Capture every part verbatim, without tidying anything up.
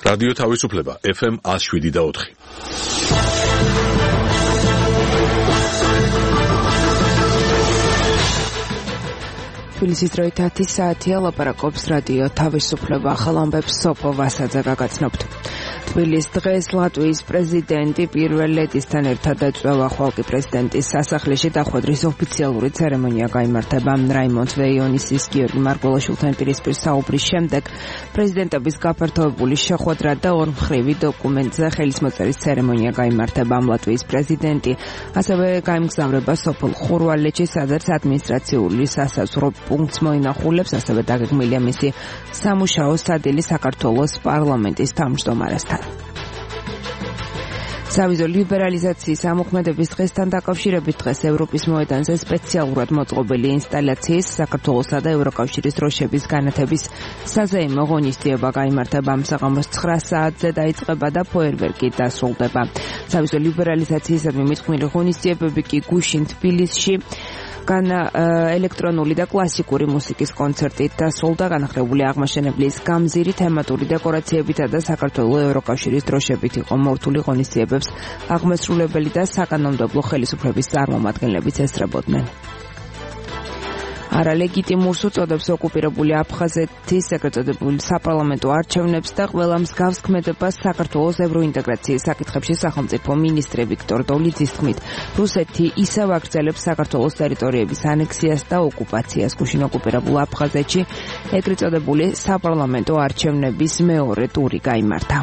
რადიო თავისუფლება ეფ ემ one oh seven და four. თბილისის დროით ათი საათია, ლაპარაკობს რადიო თავისუფლება, ახალ ამბებს სოფო ვასაძე გაგაცნობთ. თბილისის დღეს ლატვიის პრეზიდენტი პირველ ლედისთან ერთად ეწვევა ხვალკი პრეზიდენტის სასახლეში დახვედრის ოფიციალური ცერემონია გაიმართება. რაიმონდ ვეიონისის, გიორგი მარგველაშვილთან პირისპირ საუბრის შემდეგ პრეზიდენტების გაფართოებული შეხვედრა და ორმხრივი დოკუმენტზე ხელისმოწერის ცერემონია გაიმართება. ლატვიის პრეზიდენტი ასევე გაემგზავრება სოფელ ხურვალეთში, სადაც ადმინისტრაციული სასაზღვრო პუნქტს მოინახულებს, ასევე დაგეგმილია მისი სამუშაო სადილი საქართველოს პარლამენტის თავმჯდომარესთან. სავიზო ლიბერალიზაციის ამოქმედების დღესთან დაკავშირებით დღეს ევროპის მოედანზე სპეციალურად მოწყობილი ინსტალაციის საქართველოსა და ევროკავშირის დროშების განათების საზეიმო ღონისძიება გაიმართება. საღამოს ცხრა საათზე დაიწყება და ფოიერვერკი დასრულდება. სავიზო ლიბერალიზაციისადმი მიძღვნილი ღონისძიებები კი გუშინ თბილისში განა ელექტრონული და კლასიკური მუსიკის კონცერტით დასრულდა. განახლებული აღმაშენებლის გამზირი თემატური დეკორაციებითა და საქართველოს ევროკავშირის დროშებით იყო მორთული. ღონისძიებებს აღმასრულებელი და საკანონმდებლო ხელისუფლების წარმომადგენლებიც ესწრებოდნენ. არალეგიტიმურს უწოდებს ოკუპირებული აფხაზეთის ეგრეთ წოდებულ საპარლამენტო არჩევნებს და ყველა მსგავს ქმედებას საქართველოს ევროინტეგრაციის საკითხებში სახელმწიფო მინისტრი ვიქტორ დოლიძის თქმით, რუსეთი ისევ აგრძელებს საქართველოს ტერიტორიების ანექსიას და ოკუპაციას. გუშინ ოკუპირებულ აფხაზეთში ეგრეთ წოდებული საპარლამენტო არჩევნების მეორე ტური გაიმართა.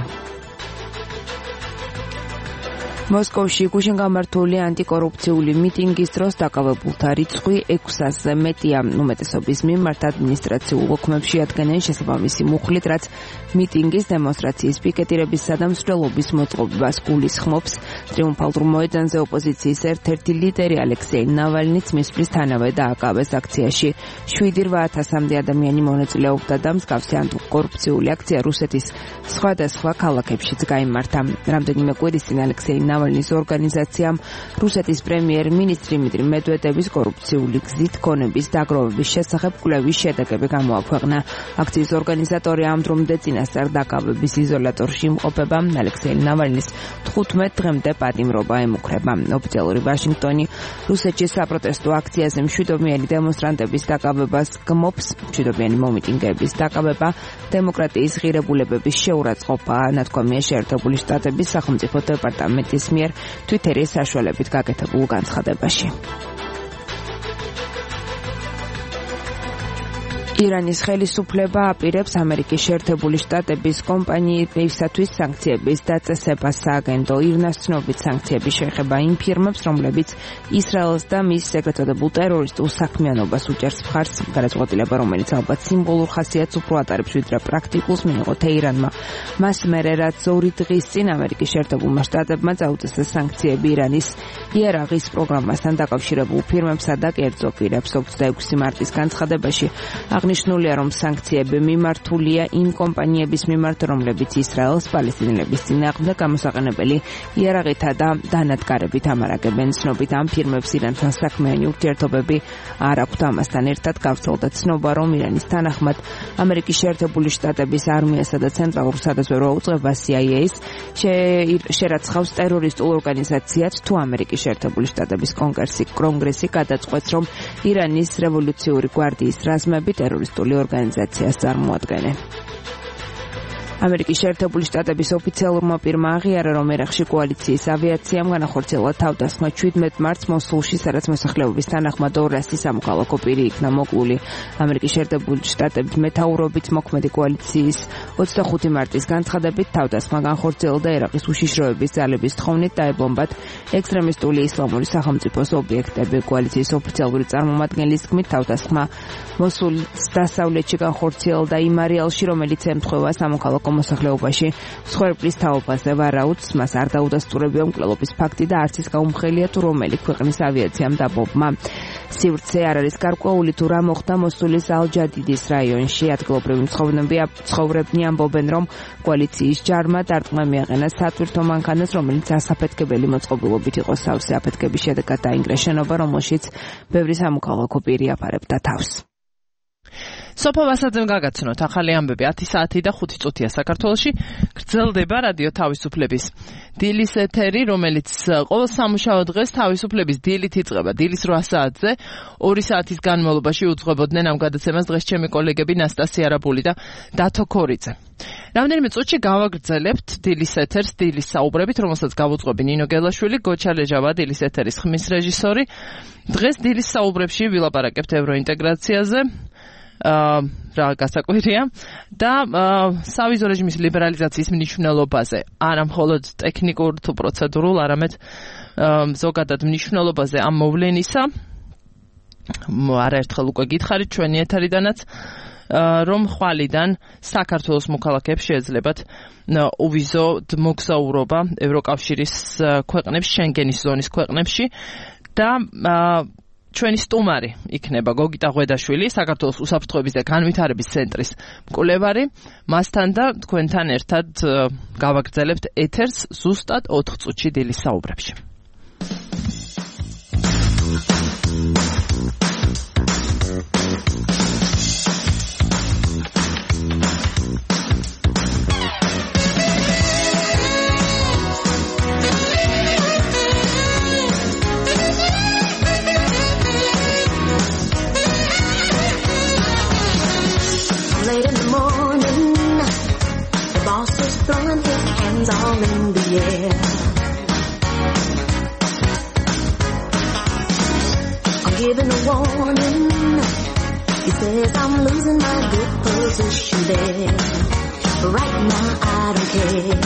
მოსკოვში გუშინ გამართული ანტიკორუფციული მიტინგის დროს დაკავებულთა რიცხვი ექვს ათასზე მეტია. უმეტესობის მიმართ ადმინისტრაციულ ოქმებს შეადგენენ შესაბამისი მუხლით, რაც მიტინგის, დემონსტრაციის, პიკეტირებისა და მსვლელობის მოწყობას გულისხმობს. ტრიუმფალურ მოედანზე ოპოზიციის ერთ-ერთი ლიდერი ალექსეი ნავალნიც მისვლის თანავე დააკავეს აქციაში. შვიდი რვა ათასამდე ადამიანი მონაწილეობდა და მსგავსი ანტიკორუფციული აქცია რუსეთის სხვადასხვა ქალაქებშიც გაიმართა. რამდენიმე კვირის წინ ალექსეი ნავალნის ორგანიზაციამ რუსეთის პრემიერ-მინისტრი დიმიტრი მედვედევის კორუფციული გზით ქონების დაგროვების შესახებ კვლევის შედეგები გამოაქვეყნა. აქციის ორგანიზატორი ამ დრომდე წინასწარ დაკავების იზოლატორში იმყოფება. ალექსეი ნავალნის თხუთმეტ დღემდე პატიმრობა ემუქრება. ოფიციალური ვაშინგტონი რუსეთში საპროტესტო აქციაზე მშვიდობიანი დემონსტრანტების დაკავებას გმობს. მშვიდობიანი მომიტინგეების დაკავება დემოკრატიის ღირებულებების შეურაცხყოფაა, ნათქვამია შეერთებული შტატების სახელმწიფო დეპარტამენტის მიერ Twitteris საშუალებით გაკეთებულ განცხადებაში. ირანის ხელისუფლება აპირებს ამერიკის შეერთებული შტატების კომპანიებისათვის სანქციების დაწესებას. სააგენტო ირნას ცნობით სანქციები შეეხება იმ ფირმებს, რომლებიც ისრაელს და მის ეგრეთ წოდებულ ტერორისტულ საქმიანობას უჭერს მხარს. გადაწყვეტილება, რომელიც ალბათ სიმბოლურ ხასიათს უფრო ატარებს ვიდრე პრაქტიკულს, მიიღო თეირანმა. მას მერე, რაც ორი დღის წინ ამერიკის შეერთებულმა შტატებმა წაუწესეს სანქციები ირანის იარაღის პროგრამასთან დაკავშირებულ ფირმებსა და კერძო პირებს. ოცდაექვსი მარტის განცხადებაში აღნიშნულია, რომ სანქციები მიმართულია იმ კომპანიების მიმართ, რომლებიც ისრაელს პალესტინელების წინააღმდეგ გამოსაყენებელი იარაღითა და დანადგარებით ამარაგებენ. ცნობით ამ ფირმებს ირანთან საქმიანი ურთიერთობები არ აქვთ. ამასთან ერთად გავრცელდა ცნობა, რომ ირანის თანახმად ამერიკის შეერთებული შტატების არმიასა და ცენტრალურ სადაზვერვო უწყებას სი აი ეის შერაცხავს ტერორისტულ ორგანიზაციად, თუ ამერიკის შეერთებული შტატების კონგრესი კონგრესი გადაწყვეტს, რომ ირანის რევოლუციური გვარდიის რაზმები ტერორისტული ორგანიზაციას წარმოადგენენ. ამერიკის შეერთებული შტატების ოფიციალურმა პირმა აღიარა, რომ ერაყში კოალიციის ავიაციამ განახორციელა თავდასხმა შვიდმეტ მარტს მოსულში, სადაც მოსახლეობის თანახმად ორასი სამოქალაქო პირი იქნა მოკლული. ამერიკის შეერთებული შტატების მეთაურობით მოქმედი კოალიციის ოცდახუთი მარტის განცხადებით თავდასხმა განხორციელდა ერაყის უშიშროების ძალების თხოვნით დაებომბათ ექსტრემისტული ისლამური სახელმწიფოს ობიექტები. კოალიციის ოფიციალური წარმომადგენლის თქმით, თავდასხმა მოსულის დასავლეთში განხორციელდა იმ არეალში, რომელიც ემთხვევა სამოქალაქო მოსახლეობაში მსხვერპლის თაობაზე ვარაუდს. მას არ დაუდასტურებია მკვლელობის ფაქტი და არც ის გაუმხელია, თუ რომელი ქვეყნის ავიაციამ დაბომბა. სივრცე არ არის გარკვეული, თუ რა მოხდა მოსულის ალ-ჯადიდის რაიონში. ადგილობრივი მცხოვრებნი ამბობენ, რომ კოალიციის ჯარმა დარტყმა მიაყენა სატვირთო მანქანას, რომელიც ასაფეთქებელი მოწყობილობით იყო სავსე. აფეთქების შედეგად დაინგრა შენობა, რომელშიც ბევრი სამოქალაქო პირი აფარებდა თავს. სოფო ვასაძემ გაგაცნოთ ახალი ამბები ათი საათი და ხუთი წუთია საქართველოში. გრძელდება რადიო თავისუფლების დილის ეთერი, რომელიც ყოველ სამუშაო დღეს თავისუფლების დილით იწყება. დილის რვა საათზე ორი საათის განმავლობაში უძღვებოდნენ ამ გადაცემას დღეს ჩემი კოლეგები ნასტასია არაბული და დათო ქორიძე. რამდენიმე წუთში გავაგრძელებთ დილის ეთერს დილის საუბრებით, რომელსაც გავუძღვები ნინო გელაშვილი, გოჩა ლეჟავა, დილის ეთერის ხმის რეჟისორი. დღეს დილის საუბრებში ვილაპარაკებთ ევროინტეგრაციაზე. Uh, რა გასაკვირია და uh, სავიზო რეჟიმის ლიბერალიზაციის მნიშვნელობაზე, არა მხოლოდ ტექნიკურ თუ პროცედურულ, არამედ uh, ზოგადად მნიშვნელობაზე ამ მოვლენისა. არაერთხელ უკვე გითხარით ჩვენი ეთერიდანაც, uh, რომ ხვალიდან საქართველოს მოქალაქეებს შეეძლებათ uh, უვიზოდ მოგზაურობა ევროკავშირის uh, ქვეყნებში, შენგენის ზონის ქვეყნებში და uh, ჩვენი სტუმარი იქნება გოგიტა ღვედაშვილი, საქართველოს უსაფრთხოების და განვითარების ცენტრის მკვლევარი. მასთან და თქვენთან ერთად გავაგრძელებთ ეთერს ზუსტად ოთხ წუთში დილის საუბრებში. Throwing his hands all in the air. I'm giving a warning. He says I'm losing my good position there. But right now I don't care.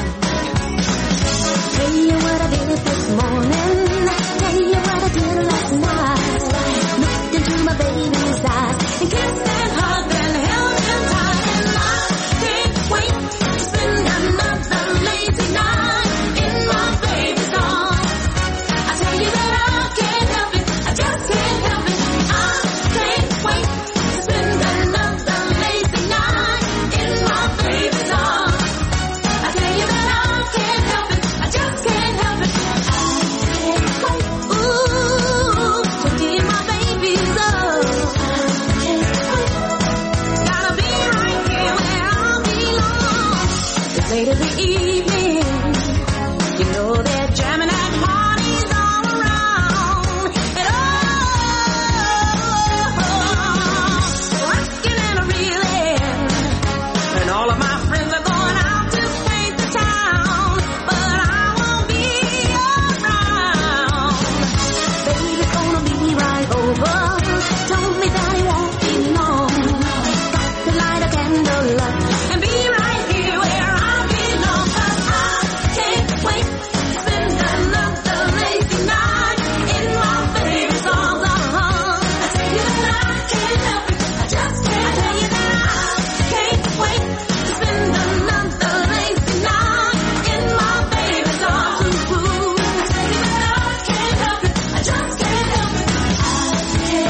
Tell you what I did this morning. Tell you what I did last night. Looked into my baby's eyes and kissed and hugged and held him tight. And I can't wait to spend another lazy night in my baby's arms. I tell you that I can't help it, I just can't help it. I can't wait to spend another lazy night in my baby's arms. I tell you that I can't help it, I just can't help it. I can't wait, ooh, to give my baby's arms. I can't wait, gotta be right here where I belong. It's late in the evening, you know they're jamming at parties all around. And oh, rocking and reeling, and all of my friends are going out to paint the town. But I won't be around. Baby's gonna be right over. Told me that he won't be long. Got to light a candle up and be right here where I belong. 'Cause I can't wait to spend another lazy night in my baby's arms. Uh-huh. I tell you that I can't help it, I just can't. I tell you that I can't wait to spend another lazy night in my baby's arms. Ooh, I tell you that I can't help it, I just can't help it. I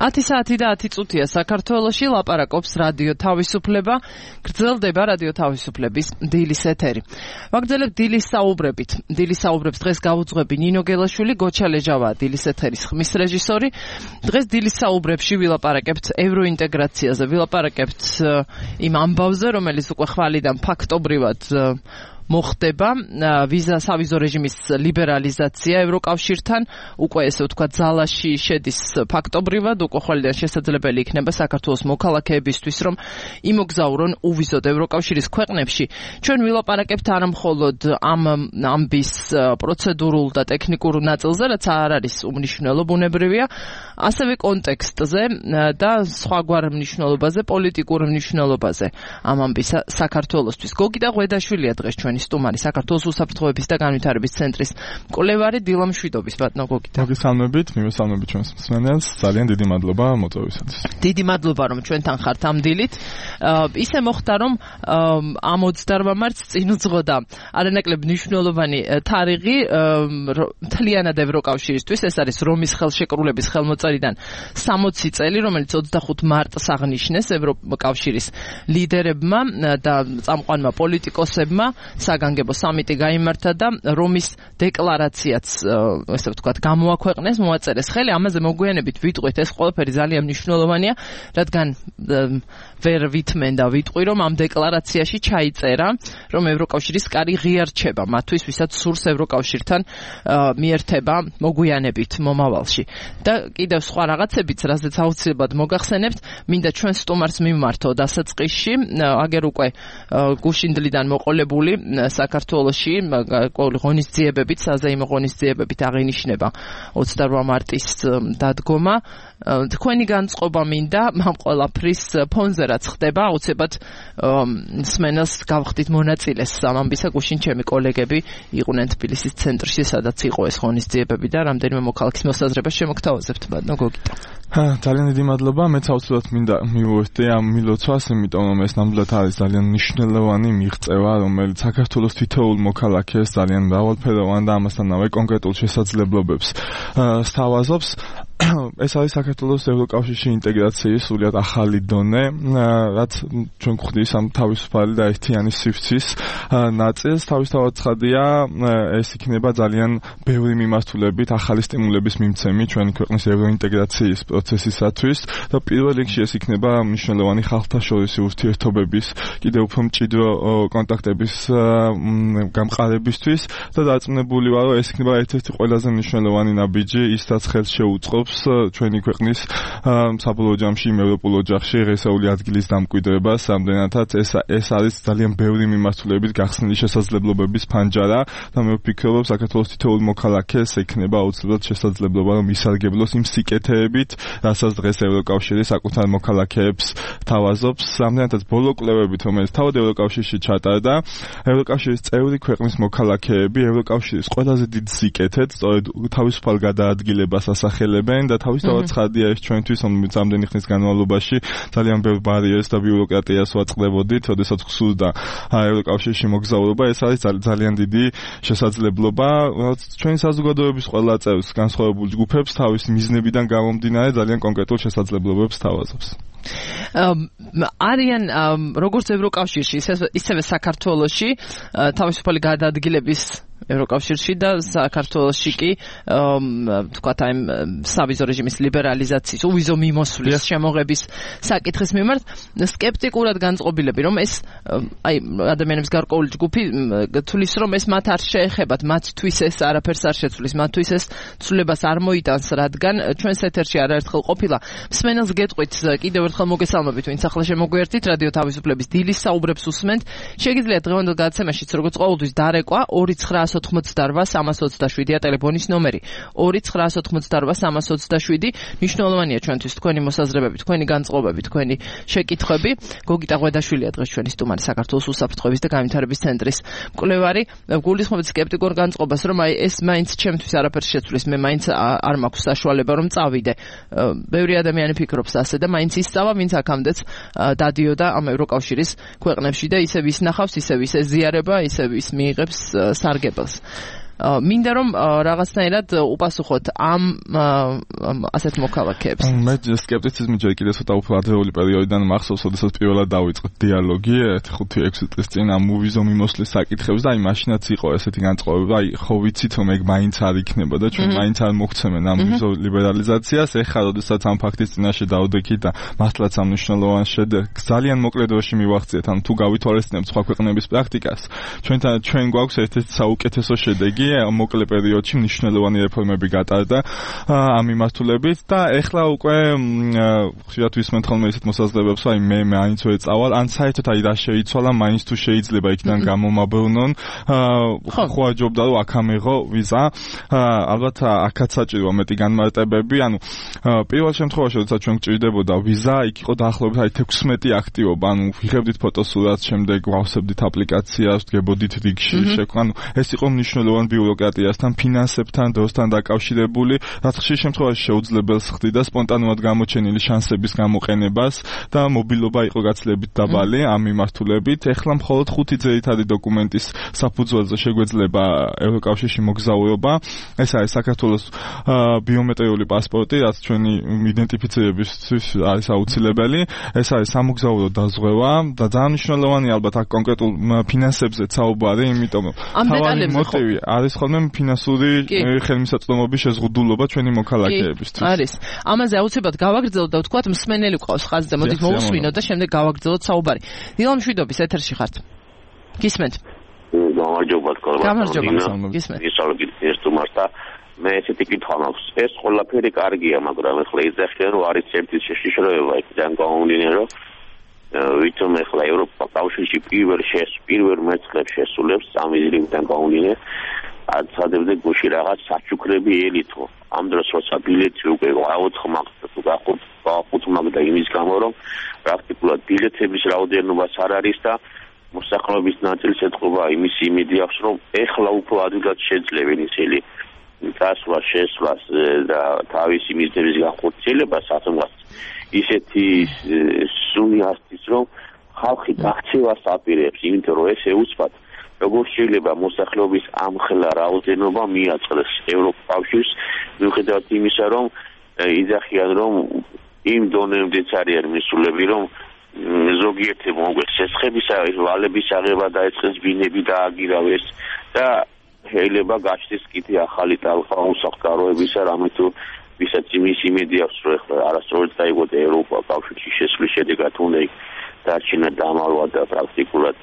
ათი საათი და ათი წუთია საქართველოში, ლაპარაკობს რადიო თავისუფლება, გრძელდება რადიო თავისუფლების დილის ეთერი. ვაგრძელებთ დილის საუბრებით. დილის საუბრებს დღეს გავუძღვები ნინო გელაშვილი, გოჩა ლეჯავაა დილის ეთერის ხმის რეჟისორი. დღეს დილის საუბრებში ვილაპარაკებთ ევროინტეგრაციაზე, ვილაპარაკებთ იმ ამბავზე, რომელიც უკვე ხვალიდან ფაქტობრივად მოხდება, ვიზა სავიზო რეჟიმის ლიბერალიზაცია ევროკავშირთან, უკვე ესე ვთქვა ძალაში შედის ფაქტობრივად, უკვე ხვალიდან შესაძლებელი იქნება საქართველოს მოქალაქეებისთვის, რომ იმოგზაურონ უვიზოდ ევროკავშირის ქვეყნებში. ჩვენ ვილაპარაკებთ არა მხოლოდ ამ ამბის პროცედურულ და ტექნიკურ ნაწილზე, რაც არ არის უმნიშვნელო ბუნებრივია, ასევე კონტექსტზე და სხვაგვარ მნიშვნელობაზე, პოლიტიკურ მნიშვნელობაზე ამ ამბის საქართველოსთვის. გოგიტა ღვედაშვილია დღეს ჩვენი სტუმარი, საქართველოს უსაფრთხოების და განვითარების ცენტრის მკვლევარი დილა მშვიდობის. ბატონო გოგიტა. მოგესალმებით, მივესალმებით ჩვენს მსმენელს. ძალიან დიდი მადლობა მოწვევისათვის. დიდი მადლობა რომ ჩვენთან ხართ ამ დილით. ისე მოხდა რომ ამ ოცდაორ მარტს წინ უძღოდა არანაკლებ მნიშვნელოვანი თარიღი მთლიანად ევროკავშირისთვის, ეს არის რომის ხელშეკრულების ხელმოწერიდან სამოცი წელი, რომელიც ოცდახუთ მარტს აღნიშნეს ევროკავშირის ლიდერებმა და წამყვანმა პოლიტიკოსებმა. საგანგებო სამიტი გაიმართა და რომის დეკლარაციაც, ესე ვთქვათ, გამოაქვეყნეს, მოაწერეს ხელი. ამაზე მოგვიანებით ვიტყვით, ეს ყველაფერი ძალიან მნიშვნელოვანია, რადგან ვერ ვითმენ და ვიტყვი, რომ ამ დეკლარაციაში ჩაიწერა, რომ ევროკავშირის კარი ღიარჩება მათთვის, ვისაც სურს ევროკავშირთან მიერთება მოგვიანებით მომავალში. და კიდევ სხვა რაღაცებიც, რაზეც აუცილებლად მოგახსენებთ, მინდა ჩვენ სტუმარს მიმართო დასაწყისში, აგერ უკვე გუშინდლიდან მოყოლებული საქართველოში ღონისძიებებით, საზეიმო ღონისძიებებით აღინიშნება ოცდაორ მარტის დადგომა. თქვენი განწყობა მინდა ამ ყველაფრის ფონზე რაც ხდება, აუცილებლად მსმენელს გავხდით მონაწილეს ამ ამბისა. გუშინ ჩემი კოლეგები იყვნენ თბილისის ცენტრში, სადაც იყო ეს ღონისძიებები და რამდენიმე მოქალაქის მოსაზრებას შემოგთავაზებთ. ბატონო გოგიტა. ძალიან დიდი მადლობა. მეც აუცილებლად მინდა მივუერთდე ამ მილოცვას, იმიტომ რომ ეს ნამდვილად არის ძალიან მნიშვნელოვანი მიღწევა, რომელიც საქართველოს თითოეულ მოქალაქეს ძალიან მრავალფეროვან და ამასთანავე კონკრეტულ შესაძლებლობებს სთავაზობს. ეს არის საქართველოს ევროკავშირში ინტეგრაციის სრულიად ახალი დონე, რაც ჩვენ გვხდის ამ თავისუფალი და ერთიანი სივრცის ნაწილს. თავისთავად ცხადია, ეს იქნება ძალიან ბევრი მიმართულებით ახალი სტიმულების მიმცემი ჩვენი ქვეყნის ევროინტეგრაციის პროცესისათვის და პირველ რიგში ეს იქნება მნიშვნელოვანი ხალხთაშორისი ურთიერთობების, კიდევ უფრო მჭიდრო კონტაქტების გამყარებისთვის და დარწმუნებული ვარ, რომ ეს იქნება ერთ-ერთი ყველაზე მნიშვნელოვანი ნაბიჯი, ისაც ხელს შეუწყობს ჩვენი ქვეყნის საბოლოო ჯამში იმ ევროპულ ოჯახში ღირსეული ადგილის დამკვიდრებას, რამდენადაც ეს ეს არის ძალიან ბევრი მიმართულებით გახსნილი შესაძლებლობების ფანჯარა და მე ვფიქრობ, რომ საქართველოს თითოეულ მოქალაქეს ექნება აუცილებლად შესაძლებლობა, რომ ისარგებლოს იმ სიკეთეებით, რასაც დღეს ევროკავშირი საკუთარ მოქალაქეებს თავაზობს. რამდენადაც ბოლო კვლევებით, რომელიც თავად ევროკავშირში ჩატარდა, ევროკავშირის წევრი ქვეყნის მოქალაქეები ევროკავშირის ყველაზე დიდ სიკეთედ, სწორედ თავისუფალ გადაადგილებას ასახელებენ და თავისთავად ცხადია ეს ჩვენთვის, რომელიც ამდენი ხნის განმავლობაში ძალიან ბევრ ბარიერს და ბიუროკრატიას ვაწყდებოდით, როდესაც გსურდა ევროკავშირში მოგზაურობა, ეს არის ძალიან დიდი შესაძლებლობა, რაც ჩვენი საზოგადოების ყველა წევრს, განსხვავებულ ჯგუფებს თავის მიზნებიდან გამომდინარე ძალიან კონკრეტულ შესაძლებლობებს თავაზობს. არიან როგორც ევროკავშირში, ისევე საქართველოში თავისუფალი გადაადგილების ევროკავშირში და საქართველოში კი თქვათ აი სავიზო რეჟიმის ლიბერალიზაციის, უვიზო მიმოსვლის შემოღების საკითხის მიმართ სკეპტიკურად განწყობილები, რომ ეს აი ადამიანების გარკვეული ჯგუფი თulis, რომ ეს მათ არ შეეხებათ, მათთვის ეს არაფერს არ შეცვლის, მათთვის ეს ცვლილებას არ მოიტანს, რადგან ჩვენს ეთერში არაერთხელ ყოფილა მსმენელს გეტყვით, კიდევ ერთხელ მოგესალმებით, ვინც ახლა შემოგვიერთით, რადიო თავისუფლების დილის საუბრებს უსმენთ. შეგიძლიათ დღევანდელ გადაცემაშიც როგორც ყოველთვის დარეკვა ორი ცხრა ოცდაორ სამას ოცდაშვიდია ტელეფონის ნომერი. ორი ცხრა ოცდაორ სამას ოცდაშვიდი. მნიშვნელოვანია ჩვენთვის თქვენი მოსაზრებები, თქვენი განწყობები, თქვენი შეკითხვები. გოგიტა ღვედაშვილია დღეს ჩვენი სტუმარი, საქართველოს უსაფრთხოების და განვითარების ცენტრის მკვლევარი. გულისხმობთ სკეპტიკურ განწყობას, რომ აი ეს მაინც ჩემთვის არაფერს შეცვლის, მე მაინც არ მაქვს საშუალება რომ წავიდე. ბევრი ადამიანი ფიქრობს ასე და მაინც ისწავა, ვინც აქამდეც დადიოდა ამ ევროკავშირის ქვეყნებში და ისევ ისნახავს, ისევ ისე ზიარება, ისევ ის მიიღებს სარგებელს. მინდა რომ რაღაცნაირად უპასუხოთ ამ ასეთ მოქალაქეებს. მე სკეპტიციზმი ჯერ კიდევ ცოტა უფრო ადრეული პერიოდიდან მახსოვს, როდესაც პირველად დავიწყე დიალოგი ხუთი ექვსი წლის წინ ამ მუვიზო მიმოსვლის საკითხებს და აი მაშინაც იყო ესეთი განწყობება, აი ხო ვიცით რომ ეგ მაინც არ იქნება და ჩვენ მაინც არ მოგცემენ ამ ვიზო ლიბერალიზაციას. ეხლა როდესაც ამ ფაქტის წინაშე დავდექით და მართლაც ამ მნიშვნელოვან შედეგს ძალიან მოკლე დროში მივახციეთ, ან თუ გავითვალისწინებთ სხვა ქვეყნების პრაქტიკას, ჩვენთან ჩვენ გვაქვს ერთ-ერთი საუკეთესო შედეგი მოკლე პერიოდში მნიშვნელოვანი რეფორმები გატარდა ამ მიმართულებით და ეხლა უკვე ხშირად ვისმენთ ხოლმე ისეთ მოსაზრებებს, აი მე მაინც ვერ წავალ, ან საერთოდ აი რა შეიცვალა, მაინც თუ შეიძლება იქიდან გამომაბრუნონ, ხო აჯობდა რომ აქ ამეღო ვიზა, ალბათ აქაც საჭიროა მეტი განმარტებები, ანუ პირველ შემთხვევაში როცა ჩვენ გჭირდებოდა ვიზა, იქ იყო დაახლოებით აი თექვსმეტი აქტივობა, ანუ ვიღებდით ფოტოსურათს, შემდეგ ვავსებდით აპლიკაციას, ვდგებოდით რიგში, ანუ ეს იყო მნიშვნელოვანი ბიუროკრატიასთან, ფინანსებთან, დროსთან დაკავშირებული, რაც ხშირ შემთხვევაში შეუძლებელს ხდიდა სპონტანურად გამოჩენილი შანსების გამოყენებას და მობილობა იყო გაცილებით დაბალი ამ მიმართულებით. ეხლა მხოლოდ ხუთი ძირითადი დოკუმენტის საფუძველზე შეგვეძლება ევროკავშირში მოგზაურობა. ეს არის საქართველოს ბიომეტრიული პასპორტი, რაც ჩვენი იდენტიფიცირებისთვის არის აუცილებელი. ეს არის სამოგზაურო დაზღვევა და ძალიან მნიშვნელოვანი ალბათ აქ კონკრეტულ ფინანსებზე საუბარი, იმიტომ რომ თავი მოტივი არის ხოლმე ფინანსური ხელმისაწვდომობის შეზღუდულობა ჩვენი მოქალაქეებისთვის. არის. ამაზე აუცილებლად გავაგრძელოთ და ვთქვათ, მსმენელი ყავს ხაზზე, მოდით მოусვინოთ და შემდეგ გავაგრძელოთ საუბარი. დილა მშვიდობის ეთერში ხართ. გისმენთ? გამარჯობა, კოლბა. გამარჯობა, გისმენთ. ისალოგი ერთუმართა მე ესეთი კითხვა მაქვს. ეს ყველაფერი კარგია, მაგრამ ეხლა იძახიან, რომ არის ერთი შეშიშროება, იქიდან გამომდინარე, რომ ვითომ ეხლა ევროპა კავშირში პირველ შეს პირველ მეცხრეს შესულებს სამიზრიდან გამომდინარე, აცადებდა გუში რაღაც საჩუქრები ელითო. ამ დროს როცა ბილეთი უკვე აოთხ მაგდა თუ გახუთ გახუთ მაგდა იმის გამო, რომ პრაქტიკულად ბილეთების რაოდენობას არ არის და მოსახლეობის ნაწილს ეთყობა იმის იმედი აქვს, რომ ეხლა უფრო ადვილად შეძლებენ ისინი გასვლა, შესვლას და თავისი მიზნების განხორციელებას ათმას ისეთი სუნი ასწის, რომ ხალხი გაქცევას აპირებს, იმიტომ რომ ეს ეუცბად როგორ შეიძლება მოსახლეობის ამხელა რაოდენობა მიაწყდეს ევროკავშირს, მიუხედავად იმისა, რომ იძახიან, რომ იმ დონემდეც არიან მისულები, რომ ზოგიერთი მოგვეს სესხებისა, ვალების აღება დაეწყეს, ბინები დააგირავეს და შეიძლება გაჩნდეს კიდე ახალი ტალღა უსახკაროებისა, რამე თუ ვისაც იმის იმედი აქვს, რომ ეხლა არასდროს დაიგოდა ევროპა კავშირში შესვლის შედეგად უნდა დარჩენა დამალვა და პრაქტიკულად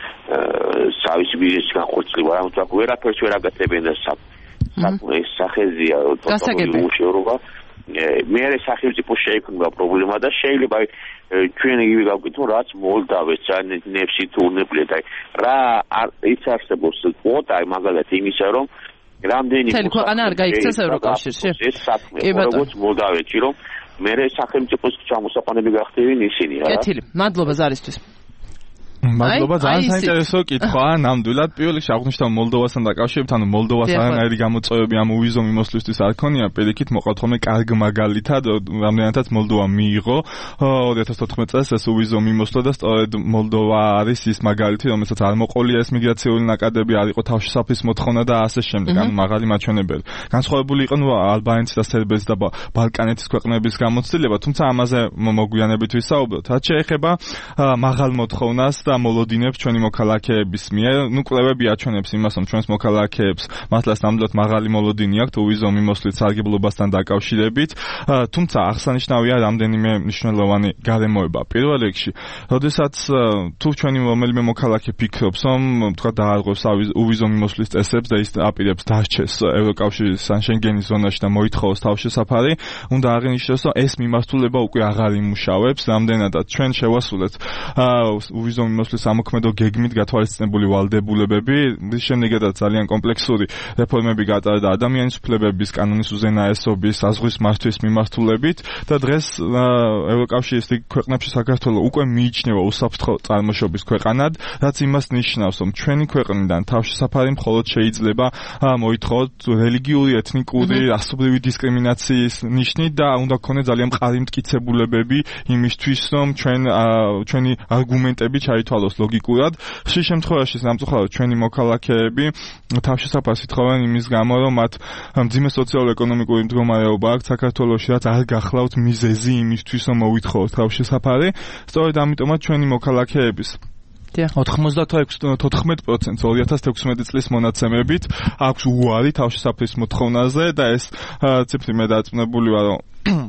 თავისი ბიზნესის განხორციელება, რამე თუ ვერაფერს ვერ აკეთებენ და საქმე სახეზია ტოტალური უშევრობა. მე არის სახელმწიფო შეიქმნა პრობლემა და შეიძლება ჩვენ იგივე გავკითხო, რაც მოლდავეს ნეფსი თურნებლიეთ, აი რა ის არსებობს კვოტა, აი მაგალითად იმისა, რომ რამდენი მთელი ქვეყანა არ გაიქცეს ევროკავშირში. ეს საქმე როგორც მოლდავეთში, რომ მე სახელმწიფოს ჩამოსაყენები გახდებინ ისინი რა. კეთილი, მადლობა ზარისთვის. მადლობა, ძალიან საინტერესო კითხვა. ნამდვილად პირველ რიგში აღნიშნავ მოლდოვასთან დაკავშირებით, ანუ მოლდოვას არანაირი გამოწვევები ამ უვიზო მიმოსვლისთვის არ ქონია, პირიქით მოყავთ ხოლმე კარგ მაგალითად, რამდენადაც მოლდოვა მიიღო ორი ათას ოთხმეტ წელს ეს უვიზო მიმოსვლა და სწორედ მოლდოვა არის ის მაგალითი, რომელსაც არ მოყოლია ეს მიგრაციული ნაკადები, არ იყო თავშესაფრის მოთხოვნა და ასე შემდეგ, ანუ მაღალი მაჩვენებელი. განსხვავებული იყო ნუ ალბანეთის და სერბეთის და ბალკანეთის ქვეყნების გამოცდილება, თუმცა ამაზე მოგვიანებით ვისაუბროთ. რაც შეეხება მაღალ მოთხოვნას და მოლოდინებს ჩვენი მოქალაქეების მიერ, ნუ კვლევები აჩვენებს იმას, რომ ჩვენს მოქალაქეებს მართლაც ნამდვილად მაღალი მოლოდინი აქვთ უვიზო მიმოსვლის სარგებლობასთან დაკავშირებით, თუმცა აღსანიშნავია რამდენიმე მნიშვნელოვანი გარემოება. პირველ რიგში, როდესაც თუ ჩვენი რომელიმე მოქალაქე ფიქრობს, რომ თქვა დაარღვევს უვიზო მიმოსვლის წესებს და ის აპირებს დარჩეს ევროკავშირის ან შენგენის ზონაში და მოითხოვოს თავშესაფარი, უნდა აღინიშნოს, რომ ეს მიმართულება უკვე აღარ იმუშავებს, რამდენადაც ჩვენ შევასრულეთ უვიზო მიმოსვლის ამოქმედო გეგმით გათვალისწინებული ვალდებულებები, რის შემდეგაც ძალიან კომპლექსური რეფორმები გატარდა ადამიანის უფლებების კანონის უზენაესობის, საზღვრის მართვის მიმართულებით და დღეს ევროკავშირის ქვეყნებში საქართველო უკვე მიიჩნევა უსაფრთხო წარმოშობის ქვეყანად, რაც იმას ნიშნავს, რომ ჩვენი ქვეყნიდან თავშესაფარი მხოლოდ შეიძლება მოითხოვოთ რელიგიური, ეთნიკური, რასობრივი დისკრიმინაციის ნიშნით და უნდა გქონდეს ძალიან მყარი მტკიცებულებები იმისთვის, რომ ჩვენ ჩვენი არგუმენტები ჩაი ჩაითვალოს ლოგიკურად. ხშირ შემთხვევაში სამწუხაროდ ჩვენი მოქალაქეები თავშესაფარს ითხოვენ იმის გამო, რომ მათ მძიმე სოციალურ-ეკონომიკური მდგომარეობა აქვს საქართველოში, რაც არ გახლავთ მიზეზი იმისთვის, რომ მოვითხოვოთ თავშესაფარი. სწორედ ამიტომაც ჩვენი მოქალაქეების ოთხმოცდათხმეტ პროცენტს ორი ათას თექვსმეტი წლის მონაცემებით აქვს უარი თავშესაფრის მოთხოვნაზე და ეს ციფრი მე დარწმუნებული ვარ, რომ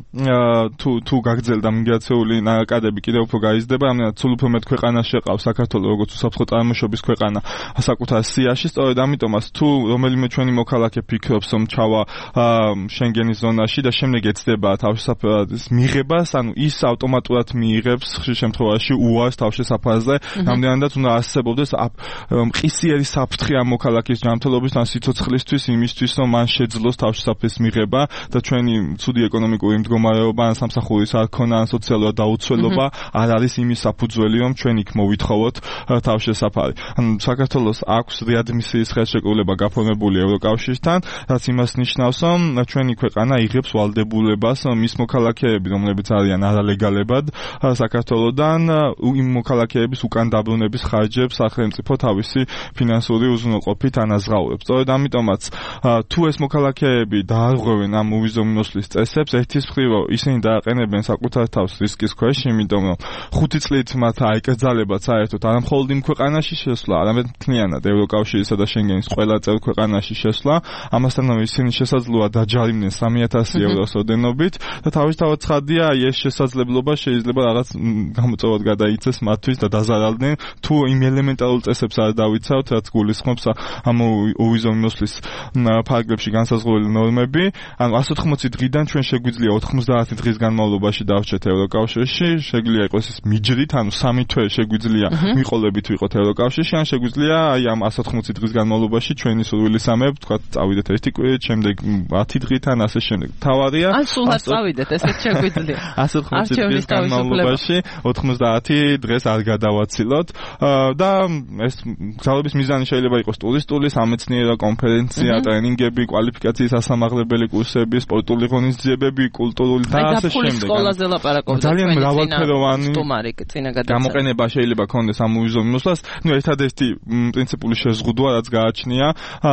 თუ თუ გაგრძელდა მიგრაციული ნაკადები კიდევ უფრო გაიზრდება, ამიტომ სულ უფრო მეტ ქვეყანას შეყავს საქართველოს როგორც უსაფრთხო წარმოშობის ქვეყანა საკუთარ სიაში. სწორედ ამიტომაც თუ რომელიმე ჩვენი მოქალაქე ფიქრობს, რომ ჩავა შენგენის ზონაში და შემდეგ ეცდება თავშესაფრის მიღებას, ანუ ის ავტომატურად მიიღებს ხშირ შემთხვევაში უარს თავშესაფარზე, რამდენადაც უნდა არსებობდეს მყისიერი საფრთხე ამ მოქალაქის ჯანმრთელობის ან სიცოცხლისთვის, იმისთვის, რომ მან შეძლოს თავშესაფრის მიღება და ჩვენი ცუდი ეკონომიკური იმ მდგომარეობა ან სამსახურის არ ქონა ან სოციალურად დაუცველობა არ არის იმის საფუძველი, რომ ჩვენ იქ მოვითხოვოთ თავშესაფარი. ანუ საქართველოს აქვს რეადმისიის ხელშეკრულება გაფორმებული ევროკავშირთან, რაც იმას ნიშნავს, რომ ჩვენი ქვეყანა იღებს ვალდებულებას მის მოქალაქეები, რომლებიც არიან არალეგალებად საქართველოსდან, იმ მოქალაქეების უკან დაბრუნების ხარჯებს სახელმწიფო თავისი ფინანსური უზრუნველყოფით ანაზღაურებს. სწორედ ამიტომაც თუ ეს მოქალაქეები დაარღვევენ ამ უვიზო მიმოსვლის წესებს, ერთის მხრივ ისინი დააყენებენ საკუთარ თავს რისკის ქვეშ, იმიტომ რომ ხუთი წლით მათ აიკრძალებათ საერთოდ არა მხოლოდ იმ ქვეყანაში შესვლა, არამედ მთლიანად ევროკავშირისა და შენგენის ყველა წევრ ქვეყანაში შესვლა. ამასთანავე ისინი შესაძლოა დაჯარიმდნენ სამი ათასი ევროს ოდენობით და თავისთავად ცხადია, ეს შესაძლებლობა შეიძლება რაღაც გამოწვევად გადაიცეს მათთვის და დაზარალდნენ, თუ იმ ელემენტარულ წესებს არ დავიცავთ, რაც გულისხმობს ამ უვიზო მიმოსვლის ფარგლებში განსაზღვრული ნორმები. ანუ εκατს ოთხმოცი დღიდან ჩვენ შეგვიძლია ოთხმოცდაათი დღის განმავლობაში დავრჩეთ ევროკავშირში, შეგვიძლია იყოს ის მიჯრით, ანუ სამი თვე შეგვიძლია მიყოლებით ვიყოთ ევროკავშირში, ან შეგვიძლია აი ამ εκατს ოთხმოცი დღის განმავლობაში ჩვენი სურვილისამებრ, თქვა, წავიდეთ ერთი კვირით, შემდეგ ათი დღით ან ასე შემდეგ. თავარია ან სულ არ წავიდეთ, ესეც შეგვიძლია. εκατს ოთხმოცი დღის განმავლობაში ოცდაათი დღეს არ გადავაცილოთ და ეს გზავრების მიზანი შეიძლება იყოს ტურისტული, სამეცნიერო კონფერენცია, ტრენინგები, კვალიფიკაციის ასამაღლებელი კურსები, სპორტული ღონისძიებები, კულტურული და ასე შემდეგ. სკოლაზე ლაპარაკობთ. ძალიან მრავალფეროვანი სტუმარი წინა გამოყენება შეიძლება ქონდეს ამ უვიზო მიმოსვლას. ნუ ერთადერთი პრინციპული შეზღუდვა, რაც გააჩნია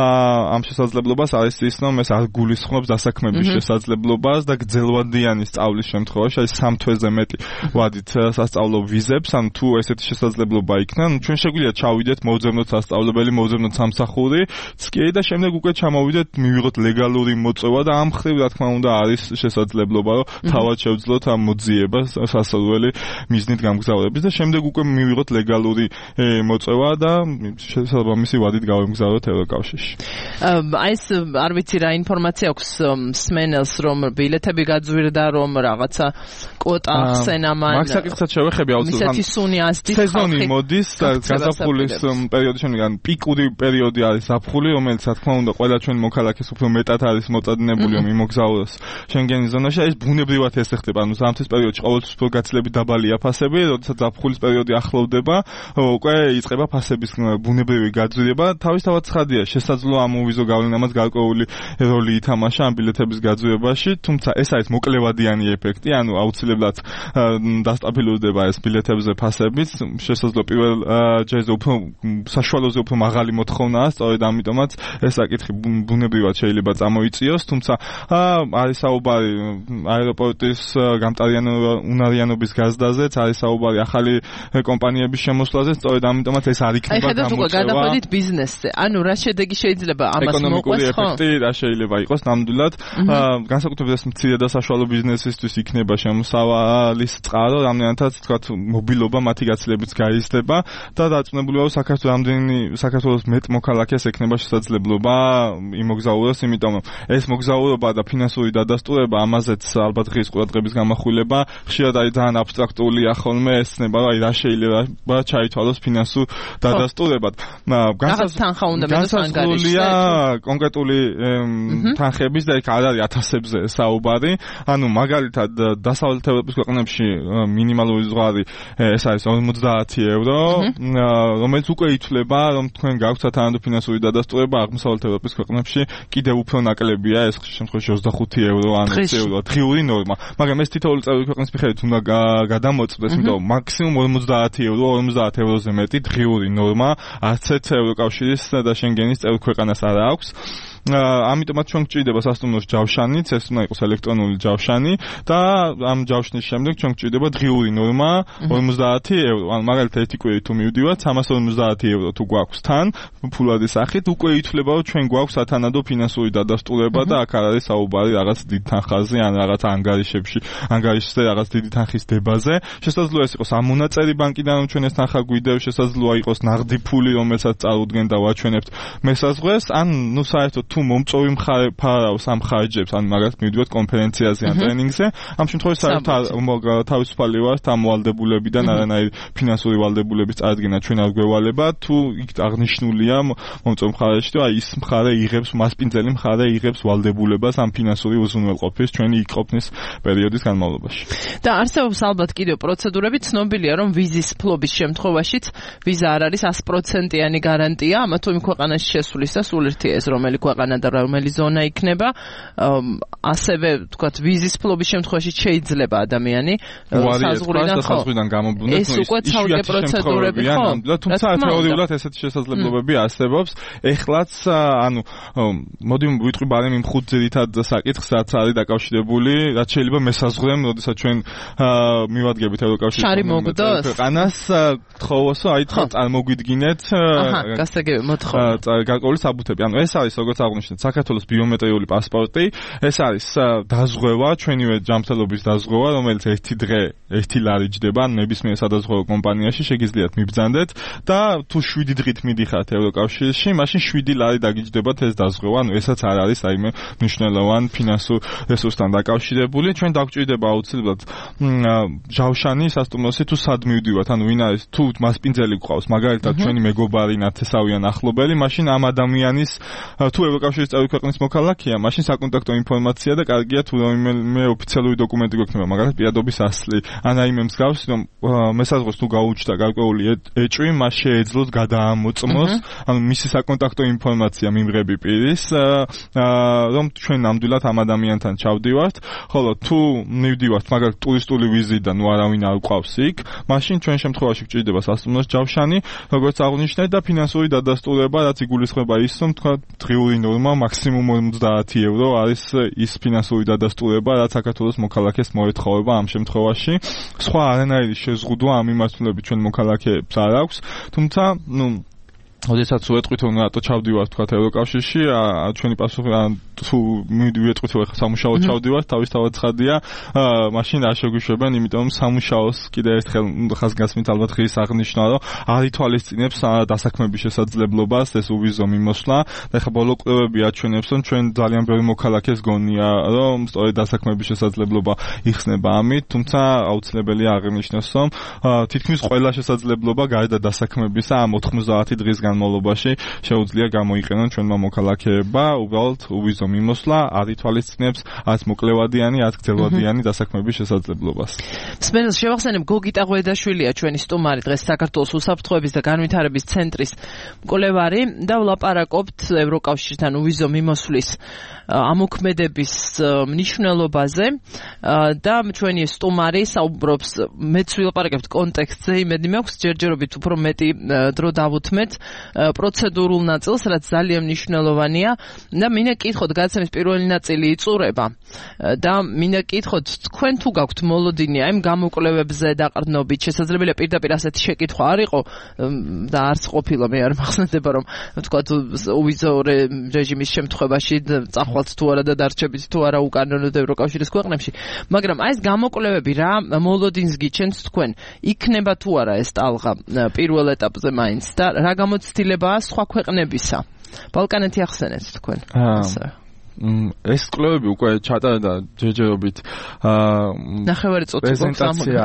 ამ შესაძლებლობას, არის ის, რომ ეს არ გულისხმობს დასაქმების შესაძლებლობას და გრძელვადიანი სწავლის შემთხვევაში, აი სამ თვეზე მეტი ვადით სასწავლო ვიზებს, ან თუ ესეთი შესაძლებლობა იქნა, ნუ ჩვენ შეგვიძლია ჩავიდეთ, მოვძებნოთ სასწავლებელი, მოვძებნოთ სამსახური, წკიე და შემდეგ უკვე ჩამოვიდეთ, მივიღოთ ლეგალური მოწვევა და ამ ხრივ რა თქმა უნდა არის შესაძლებლობა, რომ თავად შევძლოთ ამ მოძიებას სასურველი მიზნით გამგზავრების და შემდეგ უკვე მივიღოთ ლეგალური მოწვევა და შესაბამისი ვადით გავემგზავროთ ევროკავშირში. აი ეს არ ვიცი რა ინფორმაცია აქვს სმენელს, რომ ბილეთები გაძვირდა, რომ რაღაცა კვოტა ახსენა მან. მაგ საკითხად შევეხები აუცილებლად. მისეთი სუნი ასდის სეზონი მოდის და გაზაფხულის პერიოდი შემდგან პიკური პერიოდი არის ზაფხული, რომელიც რა თქმა უნდა ყველა ჩვენ მოქალაქეს უფრო მეტად არის მოწადნებული, რომ იმოგზაუროს შენგენის ზონაში. ეს ბუნებრივად ესე ხდება, ანუ ზამთრის პერიოდში ყოველთვის უფრო გაცილებით დაბალია ფასები, როდესაც ზაფხულის პერიოდი ახლოვდება, უკვე იწყება ფასების ბუნებრივი გაძვირება. თავისთავად ცხადია, შესაძლოა ამ უვიზო გავლენამაც გარკვეული როლი ითამაშა ამ ბილეთების გაძვირებაში, თუმცა ეს არის მოკლევადიანი ეფექტი, ანუ აუცილებლად დასტაბილურდება ეს ბილეთებზე ფასებიც, შესაძლოა პირველ ჯერზე უფრო საშუალოზე უფრო მაღალი მოთხოვნაა, სწორედ ამიტომაც ეს საკითხი ბუნებრივად შეიძლება წამოიწიოს, თუმცა არის საუბარი აეროპორტის გამტარიანობის გაზრდაზეც, არის საუბარი ახალი კომპანიების შემოსვლაზე, სწორედ ამიტომაც ეს არ იქნება გამოწვევა. აი ხედავთ უკვე გადაходით ბიზნესზე. ანუ რა შედეგი შეიძლება ამას მოყვეს, ხო? ეკონომიკური ეფექტი რა შეიძლება იყოს ნამდვილად. განსაკუთრებით ეს მცირე და საშუალო ბიზნესისთვის იქნება შემოსავალის წყარო, რამდენადაც თქვა მობილობა მათი გაცილებით გაიზრდება და დარწმუნებული ვარ საქართველოს რამდენი საქართველოს მეტ მოქალაქეს ექნება შესაძლებლობა იმოგზაუროს, იმიტომ რომ ეს მოგზაურობა და ფინანსური დადასტურება, ამაზეც ალბათ ღირს ყურადღების გამახვილება, ხშირად არის ძალიან აბსტრაქტულია ხოლმე, ესწნება რა რა შეიძლება ჩაითვალოს ფინანსურ დადასტურებად. განსაზღვრულია კონკრეტული თანხების და იქ არ არის ათასებზე საუბარი. ანუ მაგალითად დასავლეთ ევროპის ქვეყნებში მინიმალური ზღვარი ეს არის ორმოცდაათი ევრო, რომელიც უკვე ითვლება, რომ თქვენ გაქვთ სათანადო ფინანსური დადასტურება. აღმოსავლეთ ევროპის ქვეყნებში კიდევ უფრო ნაკლებია, ეს შემთხვევაში ოცდახუთი ევრო ან ოცი ევროა დღიური ნორმა, მაგრამ ეს თითოეული წევრი ქვეყნის მიხედვით უნდა გადამოწმდეს, იმიტომ რომ მაქსიმუმ ორმოცდაათი ევრო, ორმოცდაათ ევროზე მეტი დღიური ნორმა არც ერთ ევროკავშირის და შენგენის წევრი ქვეყანას არ აქვს. ამიტომაც ჩვენ გვჭირდება სასტუმროს ჯავშანიც, ეს უნდა იყოს ელექტრონული ჯავშანი და ამ ჯავშნის შემდეგ ჩვენ გვჭირდება დღიური ნორმა ორმოცდაათი ევრო. ან მაგალითად ერთი კვირი თუ მივდივართ სამას ორმოცდაათი ევრო თუ გვაქვს თან ფულადი სახით, უკვე ითვლება რომ ჩვენ გვაქვს სათანადო ფინანსური დადასტურება და აქ არ არის საუბარი რაღაც დიდ თანხაზე ან რაღაც ანგარიშებში, ანგარიშზე რაღაც დიდი თანხის დებაზე. შესაძლოა ეს იყოს ამონაწერი ბანკიდან რომ ჩვენ ეს თანხა გვიდევს, შესაძლოა იყოს ნაღდი ფული რომელსაც წარუდგენ და ვაჩვენებთ მესაზღვრეს, ან ნუ საერთოდ თუ მომწოვი მხარე ფარავს ამ ხარჯებს, ან მაგას მივიდივართ კონფერენციაზე ან ტრენინგზე, ამ შემთხვევაში საერთოდ თავისუფალი ვართ ამ ვალდებულებიდან, არანაირი ფინანსური ვალდებულების წარდგენა ჩვენ არ გვევალება, თუ იქ აღნიშნულია მომწოვი მხარეში, რომ აი ის მხარე იღებს, მასპინძელი მხარე იღებს ვალდებულებას ამ ფინანსური უზრუნველყოფის ჩვენი იქ ყოფნის პერიოდის განმავლობაში. და არსებობს ალბათ კიდევ პროცედურები, ცნობილია რომ ვიზის ფლობის შემთხვევაშიც ვიზა არ არის sto პროცენტიანი გარანტია, ამა თუ იმ ქვეყანაში შესulis და სულ ერთია ეს რომელი ქვეყანა და რომელი ზონა იქნება, ასევე თქვათ ვიზის ფლობის შემთხვევაში შეიძლება ადამიანი საზღვრიდან ხო საზღვრიდან გამობრუნდეს, ეს უკვე ცალკე პროცედურები ხო, თუმცა თეორიულად ესეთი შესაძლებლობები არსებობს. ეხლაც ანუ მოდი ვიტყვი ბარემ იმ ხუთ ძირითად საკითხს, რაც არის დაკავშირებული, რაც შეიძლება მესაზღვრემ, როდესაც ჩვენ მივადგებით ევროკავშირის ქვეყანას, თხოვოსო აი წარმოგვიდგინეთ გასაგები მოთხოვნა გარკვეული საბუთები. ანუ ეს არის როგორც აღნიშნეთ საქართველოს ბიომეტრიული პასპორტი, ეს არის დაზღვევა, ჩვენივე ჯანმრთელობის დაზღვევა, რომელიც ერთი დღე ერთი ლარი ჯდება, ან ნებისმიერ სადაზღვევო კომპანიაში შეგიძლიათ მიბრძანდეთ და თუ შვიდი დღით მიდიხართ ევროკავშირში, მაშინ შვიდი ლარი დაგიჯდებათ ეს დაზღვევა. ანუ ესაც არ არის აიმე მნიშვნელოვანი ფინანსურ რესურსთან დაკავშირებული. ჩვენ დაგვჭირდება აუცილებლად ჯავშანი სასტუმროში თუ სად მივდივართ, ანუ ვინ არის თუ მასპინძელი გყავს, მაგალითად ჩვენი მეგობარი, ნათესავი ან ახლობელი, მაშინ ამ ადამიანის თუ ევროკავშირის წევრი ქვეყნის მოქალაქეა, მაშინ საკონტაქტო ინფორმაცია და კარგია თუ რომელიმე ოფიციალური დოკუმენტი გვექნება, მაგალითად პირადობის ასლი, ან აიმე მსგავსი, რომ მესაზღვრეს თუ გაუჩნდა გარკვეული ეჭვი, მას შეეძლოს გადაამოწმოს, ანუ მისი საკონტაქტო ინფორმაცია მიმღები პირის, რომ ჩვენ ნამდვილად ამ ადამიანთან ჩავდივართ, ხოლო თუ მივდივართ მაგალითად ტურისტული ვიზიდან, ნუ არავინ არ გვყავს იქ, მაშინ ჩვენ შემთხვევაში გვჭირდება სასტუმროს ჯავშანი, როგორც აღნიშნეთ და ფინანსური დადასტურება, რაც იგულისხმება ის, რომ თქვა დღიური ნორმა მაქსიმუმ ორმოცდაათი ევრო არის ის ფინანსური დადასტურება, რაც საქართველოს მოქალაქეს მოეთხოვება ამ შემთხვევაში. სხვა არანაირი შეზღუდვა ამ მიმართულებით ჩვენ მოქალაქეებს არ აქვს, თუმცა ნუ როდესაც ვეტყვით რომ რატო ჩავდივართ თქვა ევროკავშირში, ჩვენი პასუხი თუ მივეტყვით რომ ახლა სამუშაოდ ჩავდივართ, თავისთავად ცხადია, მაშინ არ შეგვიშვებენ, იმიტომ რომ სამუშაოს კიდე ერთხელ ხაზგასმით ალბათ ღირს აღნიშნა, რომ არ ითვალისწინებს დასაქმების შესაძლებლობას ეს უვიზო მიმოსვლა და ახლა ბოლო კვლევები აჩვენებს, რომ ჩვენ ძალიან ბევრი მოქალაქეს გონია, რომ სწორედ დასაქმების შესაძლებლობა იხსნება ამით, თუმცა აუცილებელია აღნიშნოს, რომ თითქმის ყველა შესაძლებლობა გარდა დასაქმებისა ამ ოცდაათი დღის განმავლობაში შეუძლია გამოიყენონ ჩვენმა მოქალაქეებმა, უბრალოდ უვიზო მიმოსვლა არ ითვალისწინებს არც მოკლევადიანი, არც გრძელვადიანი დასაქმების შესაძლებლობას. მსმენელს შევახსენებ, გოგიტა ღვედაშვილია ჩვენი სტუმარი დღეს საქართველოს უსაფრთხოების და განვითარების ცენტრის მკვლევარი და ვლაპარაკობთ ევროკავშირთან უვიზო მიმოსვლის ამოქმედების მნიშვნელობაზე და ჩვენი სტუმარი საუბრობს, მეც ვილაპარაკებთ კონტექსტზე, იმედი მაქვს ჯერჯერობით უფრო მეტი დრო დავუთმეთ პროცედურულ ნაწილს, რაც ძალიან მნიშვნელოვანია და მინდა კითხოთ, გადაცემის პირველი ნაწილი იწურება და მინდა კითხოთ, თქვენ თუ გაქვთ მოლოდინი აი ამ გამოკვლევებზე დაყრდნობით, შესაძლებელია პირდაპირ ასეთი შეკითხვა არ იყო და არც ყოფილა, მე არ მახსენდება რომ თქვათ უვიზო რეჟიმის შემთხვევაში წახვალთ თუ არა და დარჩებით თუ არა უკანონოდ ევროკავშირის ქვეყნებში, მაგრამ აი ეს გამოკვლევები რა მოლოდინს გიჩენთ თქვენ, იქნება თუ არა ეს ტალღა პირველ ეტაპზე მაინც და რა გამოცდილებაა სხვა ქვეყნებისა? ბალკანეთი ახსენეთ თქვენ. აა ეს კვლევები უკვე ჩატარდა ჯერჯერობით ნახევარი წუთი პრეზენტაცია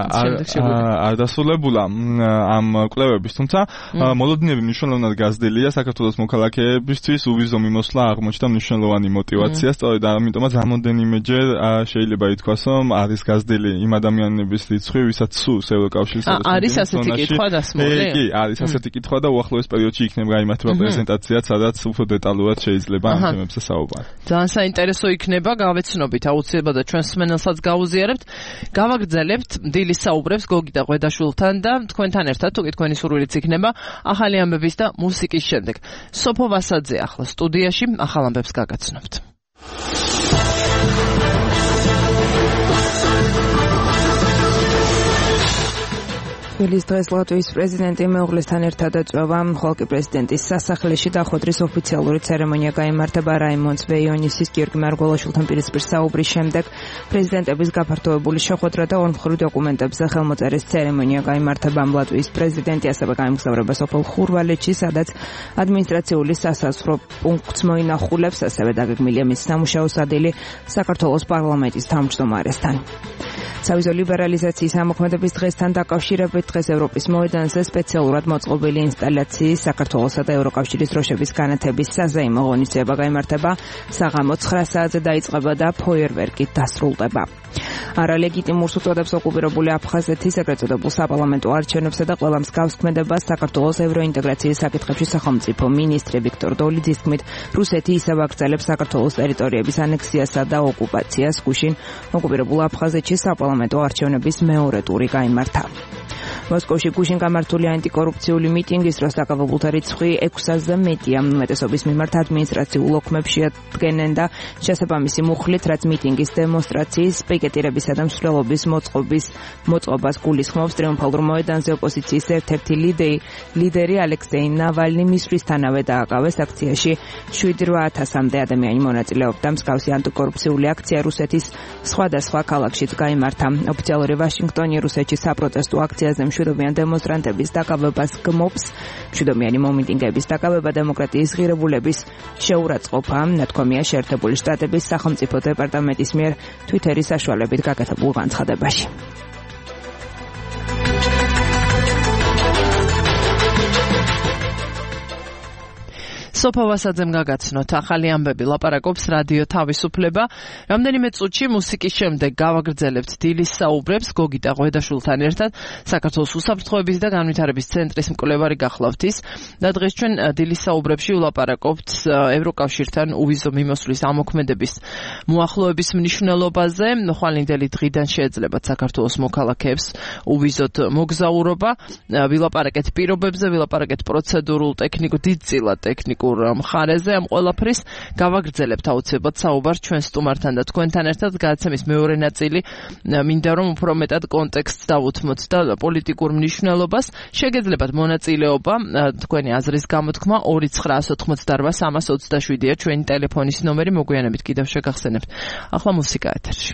არ დასრულებულა ამ კვლევების, თუმცა მოლოდინები მნიშვნელოვნად გაზრდილია საქართველოს მოქალაქეებისთვის უვიზო მიმოსვლა აღმოჩნდა მნიშვნელოვანი мотиваცია, სწორედ ამიტომაც რამოდენიმეჯერ შეიძლება ითქვას, რომ არის გაზრდილი იმ ადამიანების რიცხვი, ვისაც სურს ევროკავშირის არის ასეთი კითხვა დასმული? კი, არის ასეთი კითხვა და უახლოეს პერიოდში იქნება გაიმართება პრეზენტაციაც, სადაც უფრო დეტალურად შეიძლება ამ თემებზე საუბარი. ძალიან საინტერესო იქნება, გავეცნობით აუცილებლად და ჩვენს მსმენელსაც გავუზიარებთ. გავაგრძელებთ დილის საუბრებს გოგი და ღვედაშვილთან და თქვენთან ერთად, თუ კი თქვენი სურვილიც იქნება, ახალი ამბების და მუსიკის შემდეგ. სოფო ვასაძე ახლა სტუდიაში ახალ ამბებს გაგაცნობთ. თბილისის დღეს ლატვიის პრეზიდენტი მეუღლესთან ერთად ეწვევა, ხოლო კი პრეზიდენტის სასახლეში დახვედრის ოფიციალური ცერემონია გაიმართება რაიმონდ ვეიონისის, გიორგი მარგველაშვილთან პირისპირ საუბრის შემდეგ. პრეზიდენტების გაფართოებული შეხვედრა და ორმხრივ დოკუმენტებზე ხელმოწერის ცერემონია გაიმართება. ლატვიის პრეზიდენტი ასევე გაემგზავრება სოფელ ხურვალეთში, სადაც ადმინისტრაციული სასაზღვრო პუნქტს მოინახულებს, ასევე დაგეგმილია მის სამუშაო სადილი საქართველოს პარლამენტის თავმჯდომარესთან. სავიზო ლიბერალიზაციის ამოქმედების დღესთან დაკავშირებით დღეს ევროპის მოედანზე სპეციალურად მოწყობილი ინსტალაციის საქართველოსა და ევროკავშირის დროშების განათების საზეიმო ღონისძიება გაიმართება. საღამო ცხრა საათზე დაიწყება და ფოიერვერკით დასრულდება. არალეგიტიმურს უწოდებს ოკუპირებული აფხაზეთის ეგრეთ წოდებულ საპარლამენტო არჩევნებსა და ყველა მსგავს ქმედება საქართველოს ევროინტეგრაციის საკითხებში სახელმწიფო მინისტრი ვიქტორ დოლიძის თქმით, რუსეთი ისევ აგრძელებს საქართველოს ტერიტორიების ანექსიასა და ოკუპაციას. გუშინ ოკუპირებულ აფხაზეთში საპარლამენტო არჩევნების მეორე ტური გაიმართა. მოსკოვში გუშინ გამართული ანტიკორუფციული მიტინგის დროს დაკავებულთა რიცხვი ექვსზე მეტია. უმეტესობის მიმართ ადმინისტრაციულ ოქმებს შეადგენენ და შესაბამისი მუხლით, რაც მიტინგის დემონსტრაციის, პიკეტირებისა და მსვლელობის მოწყობის მოწყობას გულისხმობს. ტრიუმფალურ მოედანზე ოპოზიციის ერთ-ერთი ლიდერი, ლიდერი ალექსეი ნავალნი მისვლისთანავე დააკავეს. აქციაში შვიდ ათასამდე ადამიანი მონაწილეობდა. მსგავსი ანტიკორუფციული აქცია რუსეთის სხვადასხვა ქალაქშიც გაიმართა. ოფიციალური ვაშინგტონი რუსეთში საპროტესტო აქციაზე მშვიდობიან დემონსტრანტების დაკავებას გმობს. მშვიდობიანი მომიტინგების დაკავება დემოკრატიის ღირებულების შეურაცხყოფა, ნათქვამია შეერთებული შტატების სახელმწიფო დეპარტამენტის მიერ Twitter-ის საშუალებით გაკეთებულ განცხადებაში. სოფო ვასაძემ გაგაცნოთ ახალი ამბები, ლაპარაკობს რადიო თავისუფლება. რამდენიმე წუთში მუსიკის შემდეგ გავაგრძელებთ დილის საუბრებს გოგი და ღვედაშვილთან ერთად. საქართველოს უსაფრთხოების და განვითარების ცენტრის მკვლევარი გახლავთ ის და დღეს ჩვენ დილის საუბრებში ვლაპარაკობთ ევროკავშირთან უვიზო მიმოსვლის ამოქმედების მოახლოების მნიშვნელობაზე. ხვალინდელი დღიდან შეეძლებათ საქართველოს მოქალაქეებს უვიზოდ მოგზაურობა. ვილაპარაკეთ პირობებზე, ვილაპარაკეთ პროცედურულ ტექნიკურ დიდწილად ტექნიკურ მხარეზე. ამ ყველაფრის გავაგრძელებთ აუცილებლად საუბარს ჩვენ სტუმართან და თქვენთან ერთად. გადაცემის მეორე ნაწილი მინდა რომ უფრო მეტად კონტექსტს დავუთმოთ და პოლიტიკურ მნიშვნელობას. შეგეძლებათ მონაწილეობა, თქვენი აზრის გამოთქმა ორი ცხრა ოთხმოცდაოთხ სამას ოცდაშვიდია ჩვენი ტელეფონის ნომერი. მოგვიანებით კიდევ შეგახსენებთ. ახლა მუსიკა ეთერში.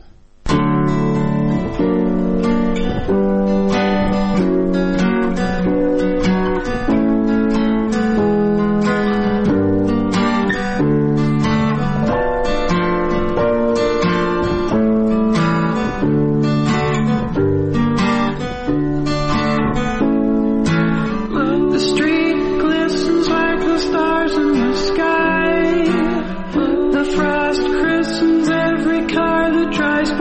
Frost christens every car that drives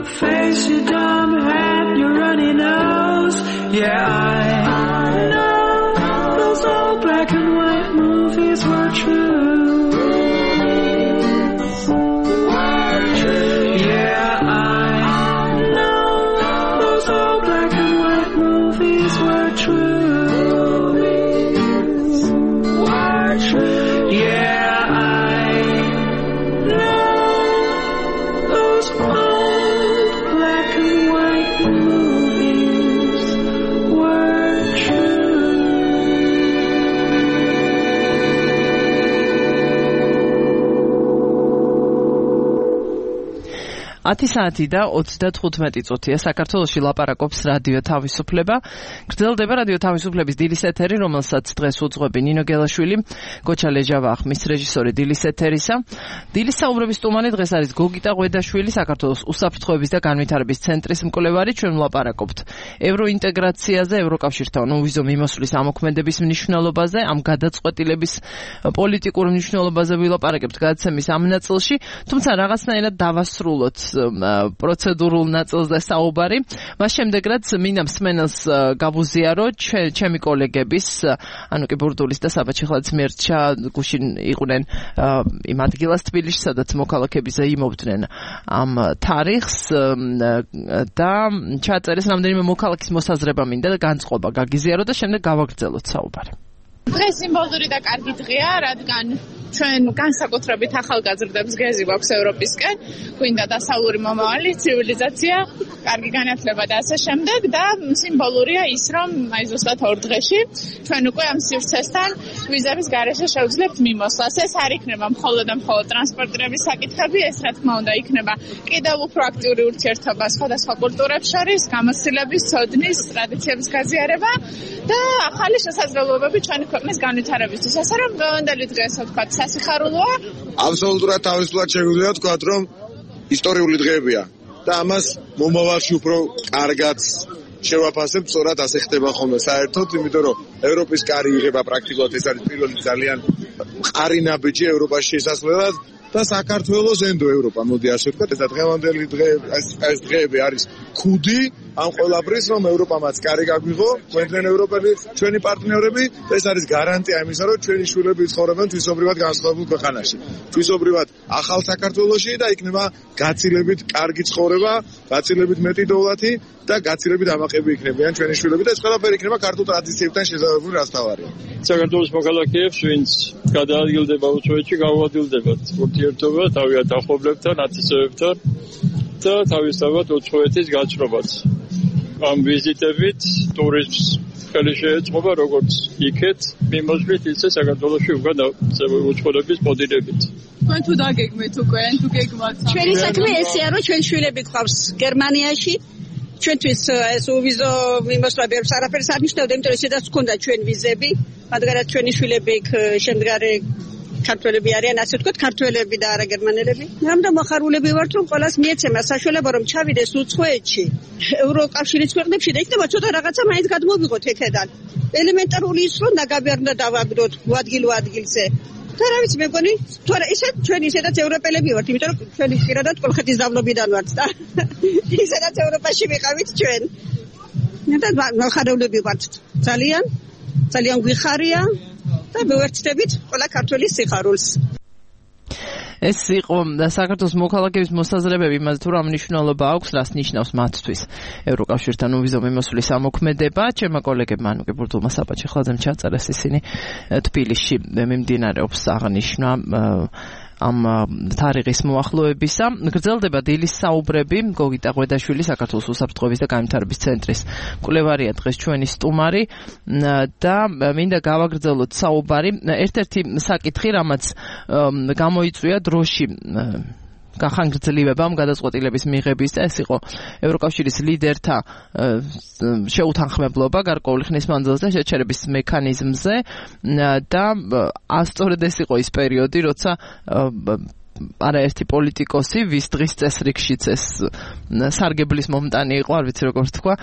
face, your dumb head, your runny nose. Yeah, I know those old black and white movies were true. Yeah, I know those old black and white movies were true. Were true. Yeah, I know those old black and white movies were true. ათი საათი და ოცდათხუთმეტი წუთია საქართველოში ლაპარაკობს რადიო თავისუფლება. გრძელდება რადიო თავისუფლების დილის ეთერი, რომელსაც დღეს უძღვები ნინო გელაშვილი, გოჩა ლეჟავა ახმის რეჟისორი დილის ეთერისა. დილის საუბრების სტუმარი დღეს არის გოგიტა ღვედაშვილი, საქართველოს უსაფრთხოების და განვითარების ცენტრის მკვლევარი. ჩვენ ვლაპარაკობთ ევროინტეგრაციაზე, ევროკავშირთან უვიზო მიმოსვლის ამოქმედების მნიშვნელობაზე, ამ გადაწყვეტილების პოლიტიკურ მნიშვნელობაზე ვილაპარაკებთ გადაცემის ამ ნაწილში, თუმცა რაღაცნაირად დავასრულოთ პროცედურულ ნაწილზე საუბარი. მას შემდეგ რაც მინდა მსმენელს გავუზიარო ჩემი კოლეგების, ანუ კი ბურდულის და საბაჩიხლაძის მიერ გუშინ იყვნენ იმ ადგილას თბილისში, სადაც მოქალაქეები ზეიმობდნენ ამ თარიღს და ჩაწერეს რამდენიმე მოქალაქის მოსაზრება მინდა და განწყობა გაგიზიარო და შემდეგ გავაგრძელოთ საუბარი. დღეს სიმბოლური და კარგი დღეა, რადგან ჩვენ განსაკუთრებით ახალგაზრდებს გეზი გვაქვს ევროპისკენ, გვინდა დასავლური მომავალი, ცივილიზაცია, კარგი განათლება და ასე შემდეგ და სიმბოლურია ის, რომ აი ზუსტად ორ დღეში ჩვენ უკვე ამ სივრცესთან ვიზების გარეშე შევძლებთ მიმოსვლას. ეს არ იქნება მხოლოდ და მხოლოდ ტრანსპორტირების საკითხები, ეს რა თქმა უნდა იქნება კიდევ უფრო აქტიური ურთიერთობა სხვადასხვა კულტურებს შორის, გამოცდილების, ცოდნის, ტრადიციების გაზიარება და ახალი შესაძლებლობები ჩვენი ქვეყნის განვითარებისთვის. ასე რომ დღევანდელი დღე ასე ვთქვათ სასიხარულოა. აბსოლუტურად თავისუფლად შეგვიძლია ვთქვათ, რომ ისტორიული დღეებია და ამას მომავალში უფრო კარგად შევაფასებთ, სწორად ასე ხდება ხოლმე საერთოდ, იმიტომ რომ ევროპის კარი იღება პრაქტიკულად, ეს არის პირველი ძალიან მყარი ნაბიჯი ევროპაში შესასვლელად და საქართველოს ენდო ევროპა, მოდი ასე ვთქვათ, ეს დღევანდელი დღე ეს დღეები არის ქუდი ამ ყველაფრის, რომ ევროპამაც კარი გაგვიღო, თქვენ ევროპელი ჩვენი პარტნიორები, ეს არის გარანტია იმისა, რომ ჩვენი შვილები ცხოვრობენ თვისობრივად განსხვავებულ ქვეყანაში. თვისობრივად ახალ საქართველოში და იქნება გაცილებით კარგი ცხოვრება, გაცილებით მეტი დოვლათი და გაცილებით ამაყები იქნებიან ჩვენი შვილები და ეს ყველაფერი იქნება ქართულ ტრადიციებთან შესაძლებელი რასთავარია. საქართველოს მოქალაქეებს, ვინც გადაადგილდება უცხოეთში, გაუადვილდებათ ურთიერთობა თავიანთ ახლობლებთან, ათასებებთან და თავისთავად უცხოეთის გაცნობაც. ამ ვიზიტებით ტურიზმს ხელი შეეწყობა როგორც იქეთ მიმოსვლით, ისე საქართველოში უკვე უცხოების მოდინებით. თქვენ თუ დაგეგმეთ უკვე, თუ გეგმავთ? ჩვენი საქმე ესეა, რომ ჩვენ შვილები გვყავს გერმანიაში. ჩვენთვის ეს უვიზო მიმოსვლა ბევრს არაფერს არ ნიშნავდა, იმიტომ რომ ისედაც ჰქონდა ჩვენ ვიზები, მაგრამ ჩვენი შვილები იქ შემდგარი ქართველები არიან, ასე ვთქვათ, ქართველები და არა გერმანელები. ამდა მოხარულები ვართ, რომ ყველას მიეცემა საშუალება, რომ ჩავიდეს უცხოეთში, ევროკავშირის ქვეყნებში და იქნება ცოტა რაღაცა მაინც გადმოვიღოთ ეკედან. ელემენტარული ის, რომ ნაგავი არ უნდა დავაგდოთ ადგილ ადგილზე. და რა ვიცი, მეგონი, თუ არა, ისე ჩვენ ისედაც ევროპელები ვართ, იმიტომ რომ ჩვენი ხშირადად კოლხეთის დაბლობიდან ვართ და ისედაც ევროპაში ვიყავით ჩვენ. და მოხარულები ვართ. ძალიან, ძალიან გვიხარია. და მოვერცხდებით ყველა ქართველის სიხარულს. ეს იყო საქართველოს მოქალაქეების მოსაზრებები იმაზე, თუ რა მნიშვნელობა აქვს, რას ნიშნავს მათთვის ევროკავშირთან უვიზო მიმოსვლის ამოქმედება. ჩემმა კოლეგებმა, ანუ კი ბურდულმა საბაჩიხლაძემ ჩაწერეს ისინი თბილისში მიმდინარეობს აღნიშვნა ამ თარიღის მოახლოებისა. გრძელდება დილის საუბრები. გოგიტა ღვედაშვილი, საქართველოს უსაფრთხოების და განვითარების ცენტრის მკვლევარია დღეს ჩვენი სტუმარი და მინდა გავაგრძელოთ საუბარი. ერთ-ერთი საკითხი, რამაც გამოიწვია დროში გახანგრძლივებამ გადაწყვეტილების მიღების და ეს იყო ევროკავშირის ლიდერთა შეუთანხმებლობა გარკვეული ხნის მანძილზე შეჩერების მექანიზმზე და ასწორედ ეს იყო ის პერიოდი, როცა არაერთი პოლიტიკოსი, ვის დღის წესრიგშიც ეს სარგებლის მომტანი იყო, არ ვიცი როგორ თქვა.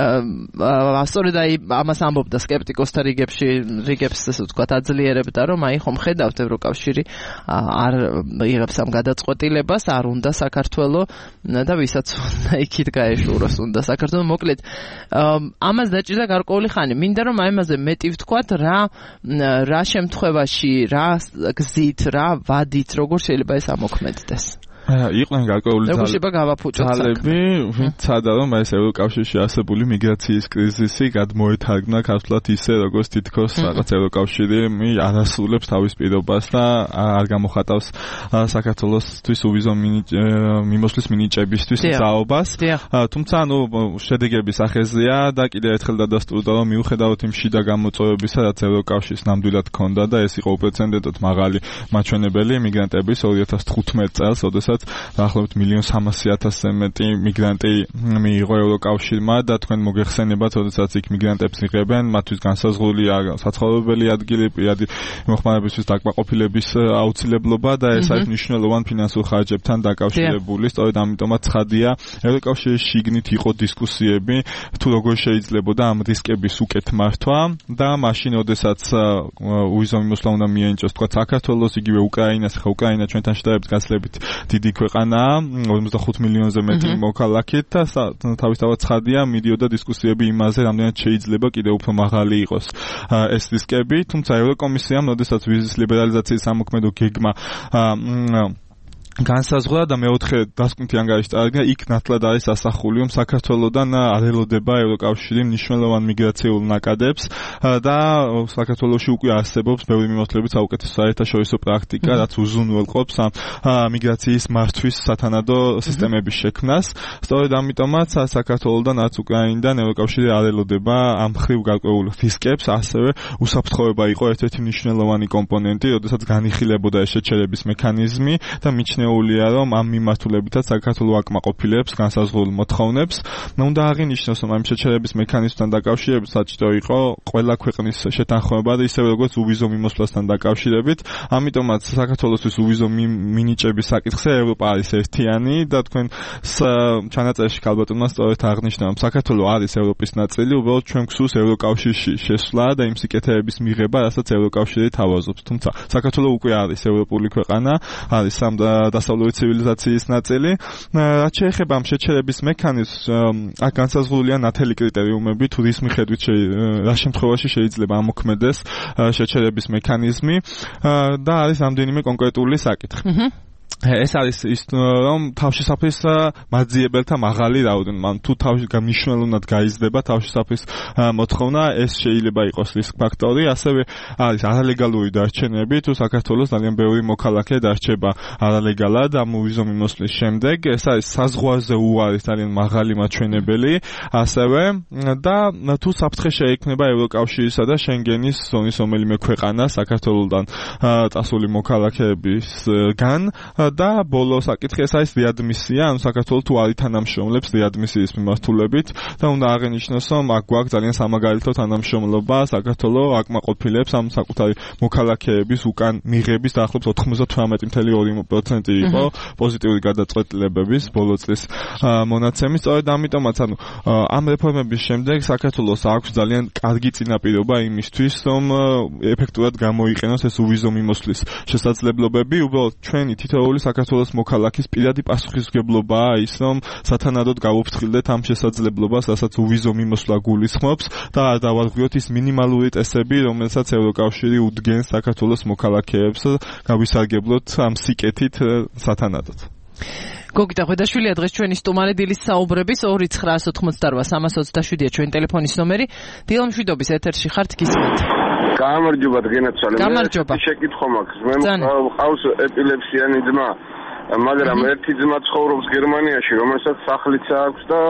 სწორედ აი ამას ამბობდა სკეპტიკოსთა რიგებში, რიგებს ესე ვთქვათ, აძლიერებდა, რომ აი ხომ ხედავთ ევროკავშირი არ იღებს ამ გადაწყვეტილებას, არ უნდა საქართველო და ვისაც უნდა იქით გაეშუროს, უნდა საქართველო. მოკლედ, ამას დაჭირდა გარკვეული ხანი. მინდა რომ აი ამაზე მეტი ვთქვათ, რა რა შემთხვევაში, რა გზით, რა ვადით, როგორ შეიძლება ეს ამოქმედდეს. იყვნენ გარკვეული ძალები, ვინც ცადა რომ ეს ევროკავშირში არსებული მიგრაციის კრიზისი გადმოეთარგმნა ქართულად ისე, როგორც თითქოს რაღაც ევროკავშირი არასრულებს თავის პირობას და არ გამოხატავს საქართველოსთვის უვიზო მიმოსვლის მინიჭებისთვის ძალობას. თუმცა, ანუ შედეგების ახეზია და კიდევ ერთხელ დადასტურდა, რომ მიუხედავად იმ შიდა გამოწვევებისა, რაც ევროკავშირს ნამდვილად ჰქონდა და ეს იყო უპრეცედენტოდ მაღალი მაჩვენებელი მიგრანტების ორი ათას თხუთმეტ წელს, ოდესაც დაახლოებით მილიონ სამასი ათასზე მეტი მიგრანტი მიიღო ევროკავშირმა და თქვენ მოგეხსენებათ, როდესაც იქ მიგრანტებს იღებენ, მათთვის განსაზღვრულია საცხოვრებელი ადგილი, პირადი მოხმარებისთვის დაკმაყოფილების აუცილებლობა და ეს არის მნიშვნელოვან ფინანსურ ხარჯებთან დაკავშირებული. სწორედ ამიტომაც ცხადია, ევროკავშირის შიგნით იყო დისკუსიები, თუ როგორ შეიძლებოდა ამ რისკების უკეთ მართვა და მაშინ, როდესაც უვიზო მიმოსვლა უნდა მიენიჭოს, თქვა საქართველოს, იგივე უკრაინას, ხა უკრაინა ჩვენთან შედარებით გაცილებით დიდი ქვეყანაა, ორმოცდახუთ მილიონზე მეტი მოქალაქით და თავისთავად ცხადია, მიდიოდა დისკუსიები იმაზე, რამდენად შეიძლება კიდევ უფრო მაღალი იყოს ეს რისკები, თუმცა ევროკომისიამ, როდესაც ვიზის ლიბერალიზაციის სამოქმედო გეგმა განსაზღვრა და მეოთხე დასკვნითი ანგარიში წარადგინა, იქ ნათლად არის ასახული, რომ საქართველოდან არ ელოდება ევროკავშირი მნიშვნელოვან მიგრაციულ ნაკადებს და საქართველოში უკვე არსებობს ბევრი მიმართულებით საუკეთესო საერთაშორისო პრაქტიკა, რაც უზრუნველყოფს ამ მიგრაციის მართვის სათანადო სისტემების შექმნას. სწორედ ამიტომაც საქართველოდან არც უკრაინიდან ევროკავშირი არ ელოდება ამ ხრივ გარკვეულ რისკებს, ასევე უსაფრთხოება იყო ერთ-ერთი მნიშვნელოვანი კომპონენტი, როდესაც განიხილებოდა ეს შეჩერების მექანიზმი და მიჩნეულია, რომ ამ მიმართულებითაც საქართველო აკმაყოფილებს განსაზღვრულ მოთხოვნებს. უნდა აღინიშნოს, რომ ამ შეჩერების მექანიზმთან დაკავშირებით საჭირო იყო ყველა ქვეყნის შეთანხმება და ისევე როგორც უვიზო მიმოსვლასთან დაკავშირებით. ამიტომაც საქართველოსთვის უვიზო მინიჭების საკითხზე ევროპა არის ერთიანი და თქვენ ჩანაწერში ქალბატონმა სწორედ აღნიშნა, რომ საქართველო არის ევროპის ნაწილი, უბრალოდ ჩვენ გვსურს ევროკავშირში შესვლა და იმ სიკეთეების მიღება, რასაც ევროკავშირი თავაზობს. თუმცა საქართველო უკვე არის ევროპული ქვეყანა, არის სამ დასავლური ცივილიზაციის ნაწილი. რაც შეეხება ამ შეჩერების მექანიზმს, აქ განსაზღვრულია ნათელი კრიტერიუმები, თუ რის მიხედვით რა შემთხვევაში შეიძლება ამოქმედეს შეჩერების მექანიზმი და არის რამდენიმე კონკრეტული საკითხი. ეს არის ის, რომ თავშესაფრის მაძიებელთა მაღალი რაოდენობა, თუ თავში მნიშვნელოვნად გაიზრდება თავშესაფრის მოთხოვნა, ეს შეიძლება იყოს რისკ ფაქტორი. ასევე არის არალეგალური დარჩენები, თუ საქართველოს ძალიან ბევრი მოქალაქე დარჩება არალეგალად ამ უვიზო მიმოსვლის შემდეგ, ეს არის საზღვარზე უარის ძალიან მაღალი მაჩვენებელი. ასევე და თუ საფრთხე შეექმნება ევროკავშირისა და შენგენის ზონის რომელიმე ქვეყანა საქართველოსთან წასული მოქალაქეებისგან და ბოლო საკითხი ეს არის რეადმისია, ანუ საქართველოს თუ არ ითანამშრომლებს რეადმისიის მიმართულებით და უნდა აღინიშნოს, რომ აქ გვაქვს ძალიან სამაგალითო თანამშრომლობა, საქართველოს აკმაყოფილებს ამ საკუთარი მოქალაქეების უკან მიღების დაახლოებით ოთხმოცდათვრამეტი ფاصლე ორი პროცენტი იყო პოზიტიური გადაწყვეტილებების ბოლო წლის მონაცემი. სწორედ ამიტომაც, ანუ ამ რეფორმების შემდეგ საქართველოს აქვს ძალიან კარგი წინაპირობა იმისთვის, რომ ეფექტურად გამოიყენოს ეს უვიზო მიმოსვლის შესაძლებლობები. უბრალოდ ჩვენი თითოეული საქართველოს მოქალაქის პირადი პასუხისმგებლობაა ის, რომ სათანადოდ გავუფრთხილდეთ ამ შესაძლებლობას, რასაც უვიზო მიმოსვლა გულისხმობს და არ დავარღვიოთ ის მინიმალური წესები, რომელსაც ევროკავშირი უდგენს საქართველოს მოქალაქეებს გავისარგებლოთ ამ სიკეთით სათანადოდ. გოგიტა ღვედაშვილია დღეს ჩვენი სტუმარი დილის საუბრების ორი ცხრაას ოთხმოცდარვა სამას ოცდაშვიდია ჩვენი ტელეფონის ნომერი. დილა მშვიდობის ეთერში ხართ, გისმენთ. გამარჯობა დგენაცვალე. გამარჯობა. მე შეკითხვა მაქვს. მე მყავს ეპილეფსიანი ძმა, მაგრამ ერთი ძმა ცხოვრობს გერმანიაში, რომელსაც სახლიც აქვს და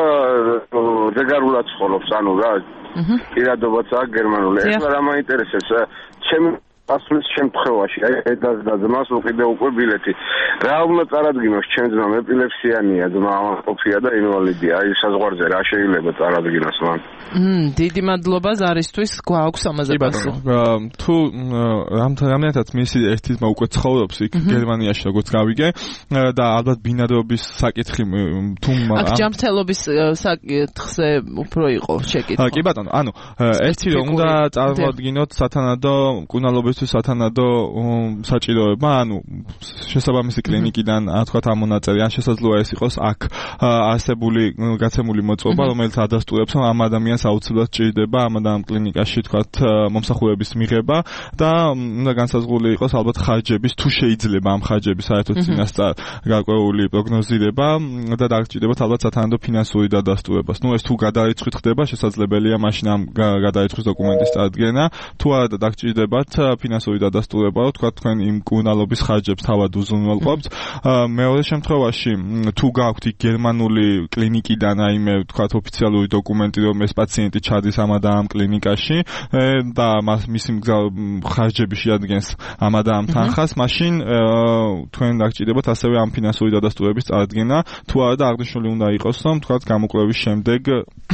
ზეგარულად ცხოვრობს, ანუ რა. პირადობაც აქვს გერმანული. ეს რა მაინტერესებს? ჩემი ასვლის შემთხვევაში აი ედას და ძმას უკიდე უკვე ბილეთი. რა უნდა წარადგინოს ჩემ ძმამ ეპილეფსიანია, ძმა ყოფია და ინვალიდია. აი საზღვარზე რა შეიძლება წარადგინოს მან? მმ, დიდი მადლობა ზარისთვის, გვაქვს ამაზე პასუხი. თუ რამდენადაც მისი ერთი ძმა უკვე ცხოვრობს იქ გერმანიაში, როგორც გავიგე და ალბათ ბინადრობის საკითხი თუ აქ ჯანმრთელობის საკითხზე უფრო იყო შეკითხვა. კი ბატონო, ანუ ერთი რომ უნდა წარმოადგინოთ სათანადო მკურნალობისთვის სათანადო საჭიროება, ანუ შესაბამისი კლინიკიდან თქვათ ამ მონაწილე ან შესაძლოა ეს იყოს აქ არსებული გაცემული მოწყობა, რომელიც ადასტურებს, რომ ამ ადამიანს აუცილებლად ჭირდება ამ და ამ კლინიკაში თქვათ მომსახურების მიღება და უნდა განსაზღვრული იყოს ალბათ ხარჯების თუ შეიძლება ამ ხარჯების საერთოდ წინასწარ გარკვეული პროგნოზირება და დაგჭირდებათ ალბათ სათანადო ფინანსური დადასტურებას. ნუ ეს თუ გადარიცხვით ხდება, შესაძლებელია მაშინ ამ გადარიცხვის დოკუმენტის წარდგენა, თუ არა დაგჭირდებათ ფინანსური დადასტურება, რომ თქვა თქვენ იმ მკურნალობის ხარჯებს თავად უზრუნველყოფთ. მეორე შემთხვევაში თუ გაქვთ გერმანული კლინიკიდან აიმე თქვა ოფიციალური დოკუმენტი, რომ ეს პაციენტი ჩადის ამ და ამ კლინიკაში და მისი ხარჯები შეადგენს ამ და ამ თანხას, მაშინ თქვენ დაგჭირდებათ ასევე ამ ფინანსური დადასტურების წარდგენა, თუ არა და აღნიშნული უნდა იყოს, რომ თქვა გამოკვლევის შემდეგ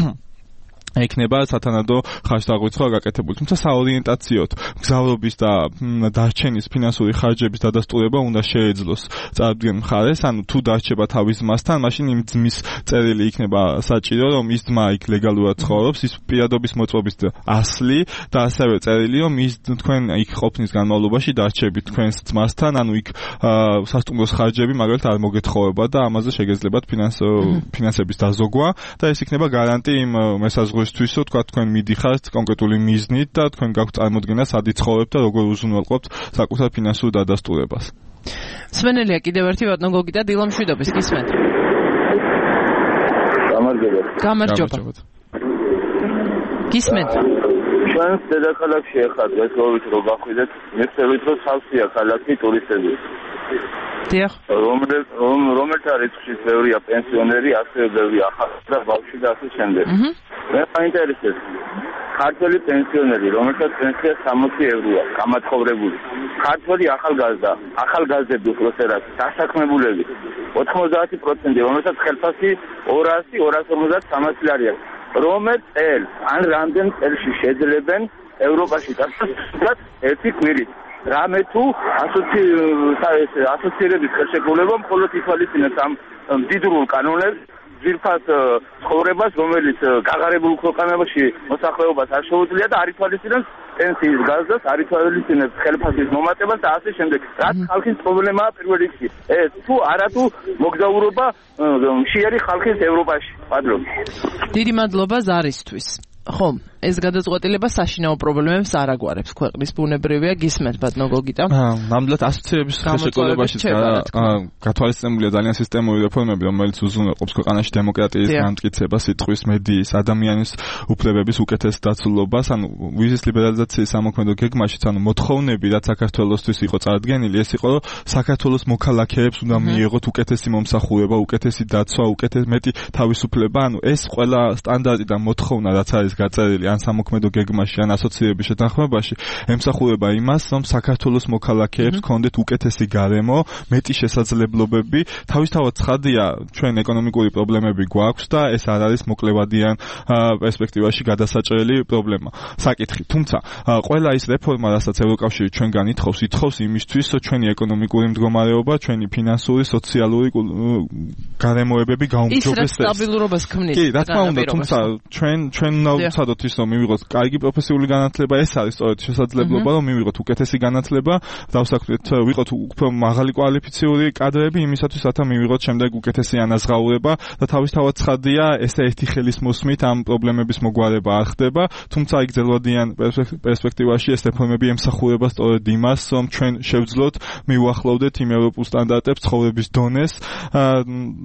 ექნება სათანადო ხარჯდაღვიცხვა გაკეთებული. თუმცა საორიენტაციოდ მგზავრობის და დარჩენის ფინანსური ხარჯების დადასტურება უნდა შეეძლოს წარდგენ მხარეს, ანუ თუ დარჩება თავის ძმასთან, მაშინ იმ ძმის წერილი იქნება საჭირო, რომ ის ძმა იქ ლეგალურად ცხოვრობს, ის პირადობის მოწყობის ასლი და ასევე წერილი, რომ ის თქვენ იქ ყოფნის განმავლობაში დარჩებით თქვენს ძმასთან, ანუ იქ სასტუმროს ხარჯები მაგალითად არ მოგეთხოვება და ამაზე შეგეძლებათ ფინანსების დაზოგვა და ეს იქნება გარანტი იმ მესაზღვრისთვის, რომ თქვა თქვენ მიდიხართ კონკრეტული მიზნით და თქვენ გაქვთ წარმოდგენა სად იცხოვრებთ და როგორ უზრუნველყოფთ საკუთარ ფინანსურ დადასტურებას. სვენელია კიდევ ერთი ბატონო გოგიტა დილამშვიდობის გისმენთ. გამარჯობა. გამარჯობა. გისმენთ. ჩვენს დედაქალაქში ახლა დღესდღეობით რო გახვიდეთ, მიხსენებთ რომ სავსეა ქალაქი ტურისტების. დიახ. რომელიც რომელთა რიცხვიც ბევრია პენსიონერი, ასევე ბევრი ახალი და ბავშვი და ასე შემდეგ. მე მაინტერესებს ქართველი პენსიონერი, რომელსაც პენსია სამოცი ევროა, გამათხოვრებული. ქართველი ახალგაზრდა, ახალგაზრდები უბრალოდ დასაქმებულები ოთხმოცდაათი პროცენტი, რომელსაც ხელფასი ორასი ორას ორმოცდაათ სამასი ლარი აქვს. რომელ წელს ან რამდენ წელში შეძლებენ ევროპაში დასახლებას ერთი კვირით. რამე თუ ასოცირების ხელშეკრულება მხოლოდ ითვალისწინებს ამ მდიდრულ კანონებს, ძირფას ცხოვრებას, რომელიც გაღარებულ ქვეყანაში მოსახლეობას არ შეუძლია და არ ითვალისწინებს პენსიის გაზრდას, არ ითვალისწინებს ხელფასის მომატებას და ასე შემდეგ. რაც ხალხის პრობლემაა პირველ რიგში. ეს თუ არა თუ მოგზაურობა მშიერი ხალხის ევროპაში. პატრონ. დიდი მადლობა ზარისთვის. ხო, ეს გადაწყვეტილება საშინაო პრობლემებს არ აგვარებს. ქვეყნის ბუნებრივია გისმენთ ბატონო გოგიტა. ნამდვილად ასოციაციების ხელშეკრულებაში გათვალისწინებულია ძალიან სისტემური რეფორმები, რომელიც უზრუნველყოფს ქვეყანაში დემოკრატიის განმტკიცებას, სიტყვის, მედიის, ადამიანის უფლებების უკეთეს დაცულობას, ანუ ვიზის ლიბერალიზაციის სამოქმედო გეგმაშიც, ანუ მოთხოვნები, რაც საქართველოსთვის იყო წარდგენილი, ეს იყო, რომ საქართველოს მოქალაქეებს უნდა მიიღოთ უკეთესი მომსახურება, უკეთესი დაცვა, უკეთესი მეტი თავისუფლება, ანუ ეს ყველა სტანდარტი და მოთხოვნა, რაც არის გაწერილი ან სამოქმედო გეგმაში ან ასოციაციების შეთანხმებაში, ემსახურება იმას, რომ საქართველოს მოქალაქეებს ჰქონდეთ უკეთესი გარემო, მეტი შესაძლებლობები. თავისთავად ცხადია, ჩვენ ეკონომიკური პრობლემები გვაქვს და ეს არ არის მოკლევადიან პერსპექტივაში გადასაჭრელი პრობლემა. საკითხი, თუმცა ყველა ის რეფორმა, რასაც ევროკავშირი ჩვენგან ითხოვს, ითხოვს იმისთვის, რომ ჩვენი ეკონომიკური მდგომარეობა, ჩვენი ფინანსური, სოციალური გარემოებები გაუმჯობესდეს. ის რა სტაბილურობას ქმნის. კი, რა თქმა უნდა, თუმცა ჩვენ ჩვენ უნდა ვცადოთ ის, რომ მივიღოთ კარგი პროფესიული განათლება, ეს არის სწორედ შესაძლებლობა, რომ მივიღოთ უკეთესი განათლება, დავსაქმეთ ვიყოთ უფრო მაღალი კვალიფიციური კადრები იმისათვის, რათა მივიღოთ შემდეგ უკეთესი ანაზღაურება და თავისთავად ცხადია, ესე ერთი ხელის მოსმით ამ პრობლემების მოგვარება არ ხდება, თუმცა იქ ძელვადიან პერსპექტივაში ეს რეფორმები ემსახურება სწორედ იმას, რომ ჩვენ შევძლოთ, მივუახლოვდეთ იმ ევროპულ სტანდარტებს, ცხოვრების დონეს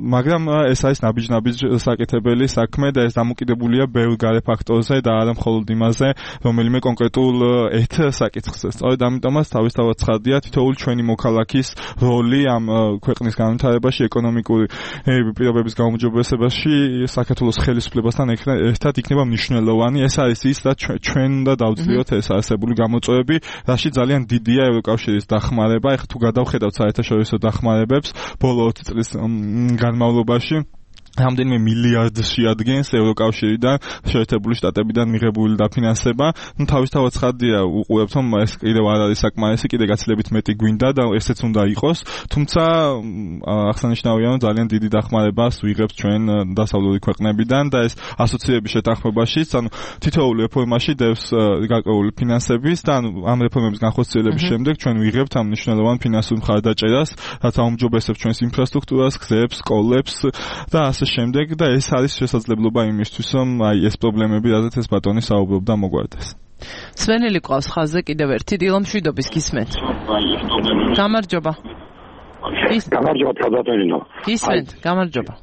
მაგრამ ეს არის ნაბიჯ-ნაბიჯ საკეთებელი საქმე და ეს დამოკიდებულია ბევრ გარე ფაქტორზე და არა მხოლოდ იმაზე, რომელიმე კონკრეტულ ერთ საკითხზე. სწორედ ამიტომაც თავისთავად ცხადია თითოეული ჩვენი მოქალაქის როლი ამ ქვეყნის განვითარებაში, ეკონომიკური პირობების გაუმჯობესებაში საქართველოს ხელისუფლებასთან ერთად იქნება მნიშვნელოვანი. ეს არის ის, რაც ჩვენ უნდა დავწლიოთ ეს არსებული გამოწვევები, რაში ძალიან დიდია ევროკავშირის დახმარება. ეხლა თუ გადავხედავთ საერთაშორისო დახმარებებს ბოლო ოცი წლის განმავლობაში რამდენიმე მილიარდს შეადგენს ევროკავშირიდან, შეერთებული შტატებიდან მიღებული დაფინანსება. ნუ თავისთავად ცხადია, უყურებთ, რომ ეს კიდევ არ არის საკმარისი, კიდე გაცილებით მეტი გვინდა და ესეც უნდა იყოს. თუმცა აღსანიშნავია, რომ ძალიან დიდი დახმარებას ვიღებთ ჩვენ დასავლური ქვეყნებიდან და ეს ასოციაციების შეთანხმებაშიც, ანუ თითოეული რეფორმაში დევს გარკვეული ფინანსების და ანუ ამ რეფორმების განხორციელების შემდეგ ჩვენ ვიღებთ ამ მნიშვნელოვან ფინანსურ მხარდაჭერას, რაც აუმჯობესებს ჩვენს ინფრასტრუქტურას, გზებს, სკოლებს და შემდეგ და ეს არის შესაძლებლობა იმისთვის, რომ აი ეს პრობლემები, რადგან ეს ბატონი საუბრობდა, მოგვარდეს. სვენელი ყავს ხაზზე კიდევ ერთი დილომშვიდობის გისმენთ. გამარჯობა. გამარჯობა პროდუქტინო. გისმენთ, გამარჯობა.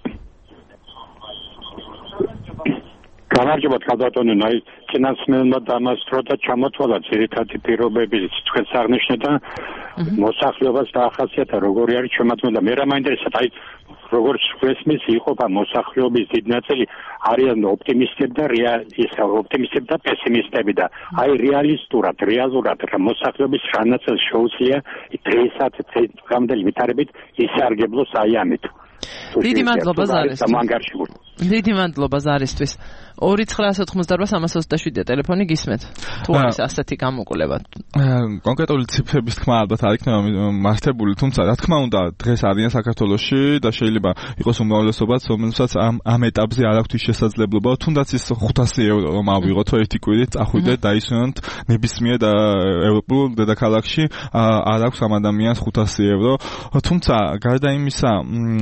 გამარჯობა პროდუქტინო, აი ფინანსმენმა დამასწრო და ჩამოთვალა ძირითადი პირობების თქვენს აღნიშნეთ და მოსახლეობას დაახასიათა როგორი არის შემოწმება. მე რა მაინტერესებს, აი როგორც ხესმის იყოფა მოსახლეობის დიდ ნაწილი არიან ოპტიმისტები და ისა ოპტიმისტები და პესიმისტები და აი რეალისტურად, რეალურად მოსახლეობის შანაწელს შეუძლია დღესაც დღემდელი ვითარებით ისარგებლოს აი ამით. დიდი მადლობა ზარისთვის. დიდი მადლობა ზარისთვის. ორი ცხრაასი ოთხმოცდაოთხ სამას ოცდაშვიდია ტელეფონი გისმენთ. თუ არის ასეთი გამოკვლევა. კონკრეტული ციფრების თქმა ალბათ არ იქნება მართებული, თუმცა რა თქმა უნდა დღეს არიან საქართველოში და შეიძლება იყოს უმრავლესობაც, რომელსაც ამ ამ ეტაპზე არ აქვს შესაძლებლობა, თუნდაც ის ხუთასი ევრო რომ ავიღოთ ერთი კვირით, წახვიდეთ დაისვენოთ ნებისმიერ ევროპულ დედაქალაქში, არ აქვს ამ ადამიანს ხუთასი ევრო. თუმცა გარდა იმისა,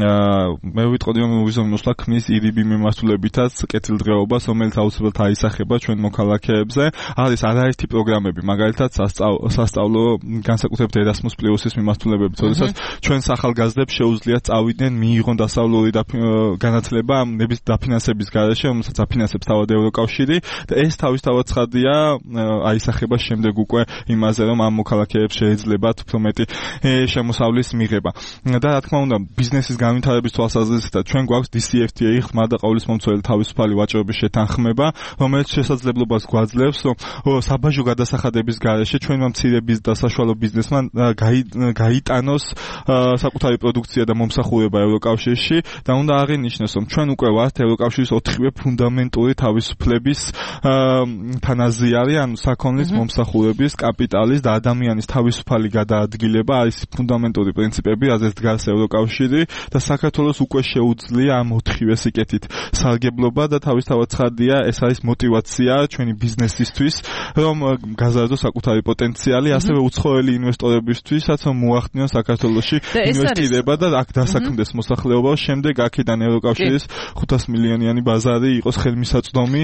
მე ვიტყოდი რომ ვიზომ მოსვლა ქმნის ირიბი მიმართულებითაც კეთილდღეობას, რომელიც აუცილებლად აისახება ჩვენ მოქალაქეებზე. არის არაერთი პროგრამები, მაგალითად სასწავლო განსაკუთრებით Erasmus Plus-ის მიმართულებებით, როდესაც ჩვენ ახალგაზრდებს შეუძლიათ წავიდნენ, მიიღონ დასავლური განათლება ნების დაფინანსების გარეშე, რომელსაც აფინანსებს თავად ევროკავშირი და ეს თავისთავად ცხადია აისახება შემდეგ უკვე იმაზე, რომ ამ მოქალაქეებს შეეძლებათ უფრო მეტი შემოსავლის მიღება. და რა თქმა უნდა, ბიზნესის განვითარების თვალსაზრისით ჩვენ გვაქვს დი სი ეფ თი ეი ხმა და ყოვლისმომცველი თავისუფალი ვაჭრობის შეთანხმება, რომელიც შესაძლებლობას გვაძლევს, რომ საბაჟო გადასახადების გარეშე ჩვენმა მცირების და საშუალო ბიზნესმა გაიტანოს საკუთარი პროდუქცია და მომსახურება ევროკავშირში და უნდა აღინიშნოს, რომ ჩვენ უკვე ვართ ევროკავშირის ოთხივე ფუნდამენტური თავისუფლების თანაზიარი, ანუ საქონლის, მომსახურების, კაპიტალის და ადამიანის თავისუფალი გადაადგილება არის ფუნდამენტური პრინციპები, რაზეც დგას ევროკავშირი და საქართველოს უკვე შეუძლია ამ ოთხივე სიკეთით სარგებლობა და თავისთავად ცხადია, ეს არის мотиваცია ჩვენი ბიზნესისთვის, რომ გაზარდოს საკუთარი პოტენციალი, ასევე უცხოელი ინვესტორებისთვისაც, რომ მოახდინონ საქართველოში ინვესტირება და აქ დასაქმდეს მოსახლეობა, შემდეგ აქედან ევროკავშირის ხუთას მილიონიანი ბაზარი იყოს ხელმისაწვდომი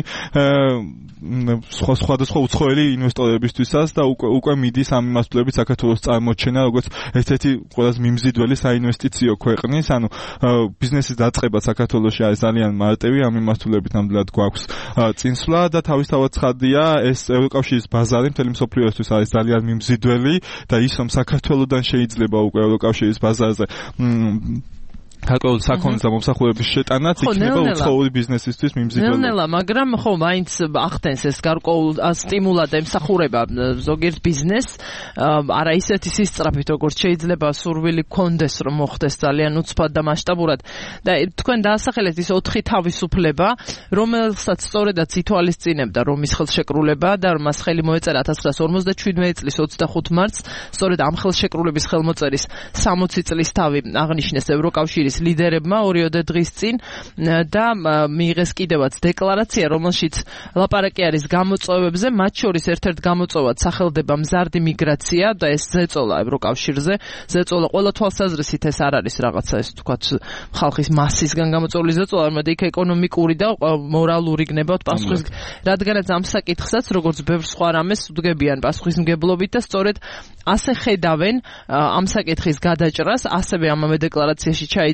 სხვა სხვადასხვა უცხოელი ინვესტორებისთვისაც და უკვე უკვე მიდის ამ მიმართულებით საქართველოს წარმოჩენა, როგორც ერთ-ერთი ყველაზე მიმზიდველი საინვესტიციო ქვეყნის, ანუ ბიზნესის დაწყება საქართველოში არის ძალიან მარტივი, ამ მიმართულებით ნამდვილად გვაქვს წინსვლა და თავისთავად ცხადია, ეს ევროკავშირის ბაზარი მთელი მსოფლიოსთვის არის ძალიან მიმზიდველი და ის რომ საქართველოსდან შეიძლება უკვე ევროკავშირის ბაზარზე გარკვეულ საქონლის და მომსახურების შეტანაც იქნება უცხოური ბიზნესისთვის მიმზიდველი. ნელ-ნელა, მაგრამ ხო, მაინც ახდენს ეს გარკვეულ სტიმულად ემსახურება ზოგიერთ ბიზნესს, არა ისეთი სისწრაფით, როგორც შეიძლება სურვილი გქონდეს, რომ მოხდეს ძალიან უცბად და მასშტაბურად. და თქვენ დაასახელეთ ის ოთხი თავისუფლება, რომელსაც სწორედაც ითვალისწინებდა რომის ხელშეკრულება და მას ხელი მოეწერა ათას ცხრაასი ორმოცდაშვიდმეტი წლის ოცდახუთ მარტს, სწორედ ამ ხელშეკრულების ხელმოწერის სამოცი წლის თავი აღნიშნეს ევროკავშირის ლიდერებმა ორიოდე დღის წინ და მიიღეს კიდევაც დეკლარაცია, რომელშიც ლაპარაკი არის გამოწვევებზე, მათ შორის ერთ-ერთ გამოწვევად სახელდება მზარდი მიგრაცია და ეს ზეწოლა ევროკავშირზე, ზეწოლა ყველა თვალსაზრისით ეს არ არის რაღაცა ეს თქვათ ხალხის მასისგან გამოწვეული ზეწოლა, არამედ იქ ეკონომიკური და მორალური გნებავთ პასუხის, რადგანაც ამ საკითხსაც როგორც ბევრ სხვა რამეს უდგებიან პასუხისმგებლობით და სწორედ ასე ხედავენ ამ საკითხის გადაჭრას, ასევე ამავე დეკლარაციაში ჩაიწერა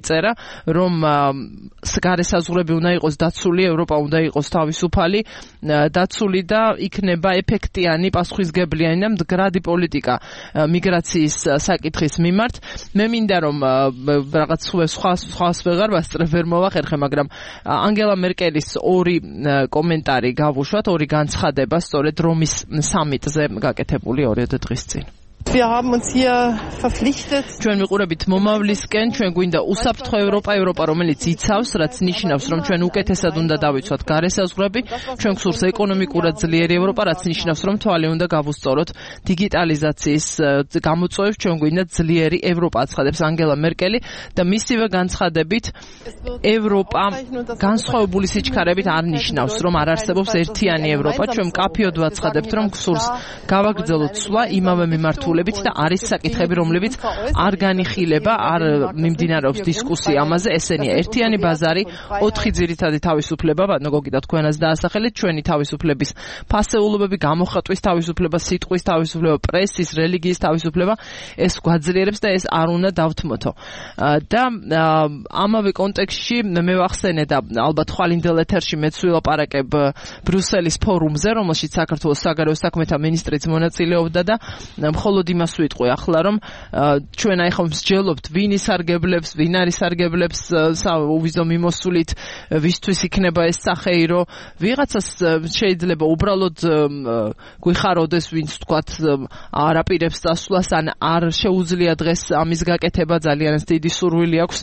იწერა, რომ გარესაზღვრები უნდა იყოს დაცული, ევროპა უნდა იყოს თავისუფალი, დაცული და იქნება ეფექტიანი, პასუხისმგებლიანი და მდგრადი პოლიტიკა მიგრაციის საკითხის მიმართ. მე მინდა რომ რაღაც სხვა სხვა ვეღარ ვერ მოვახერხე, მაგრამ ანგელა მერკელის ორი კომენტარი გავუშვათ, ორი განცხადება სწორედ რომის სამიტზე გაკეთებული ორი დღის წინ. Wir haben uns hier verpflichtet. ჩვენ მიყურებით მომავლისკენ, ჩვენ გვინდა უსაფრთხო ევროპა, ევროპა, რომელიც იცავს, რაც ნიშნავს, რომ ჩვენ უკეთესად უნდა დავიცვათ გარესაზღვრები, ჩვენ გსურს ეკონომიკურად ძლიერი ევროპა, რაც ნიშნავს, რომ თვალი უნდა გავუსწოროთ დიგიტალიზაციის გამოწვევებს, ჩვენ გვინდა ძლიერი ევროპა, აცხადებს ანგელა მერკელი და მისივე განცხადებით ევროპა განსხვავებული სიჩქარებით არ ნიშნავს, რომ არ არსებობს ერთიანი ევროპა, ჩვენ მკაფიოდ ვაცხადებთ, რომ გსურს გავაგრძელოთ სვლა იმავე მიმართულებით და არის საკითხები, რომლებიც არ განიხილება, არ მიმდინარეობს დისკუსია ამაზე, ესენია ერთიანი ბაზარი, ოთხი ძირითადი თავისუფლება, ბატონო და თქვენაც დაასახელეთ, ჩვენი თავისუფლების ფასეულობები, გამოხატვის თავისუფლება, სიტყვის თავისუფლება, პრესის, რელიგიის თავისუფლება, ეს გვაძლიერებს და ეს არ უნდა დავთმოთო. და ამავე კონტექსტში მე ვახსენე და ალბათ ხვალინდელ ეთერში მეც ვილაპარაკებ ბრიუსელის ფორუმზე, რომელშიც საქართველოს საგარეო საქმეთა მინისტრიც მონაწილეობდა და მხოლოდ იმას ვიტყვი ახლა, რომ ჩვენ აი ხომ მსჯელობთ ვინ ისარგებლებს, ვინ არ ისარგებლებს ვიზო მიმოსულით, ვისთვის იქნება ეს სახეირო, ვიღაცას შეიძლება უბრალოდ გვიხაროდეს, ვინც თქვათ არ აპირებს წასვლას, ან არ შეუძლია დღეს ამის გაკეთება, ძალიან დიდი სურვილი აქვს,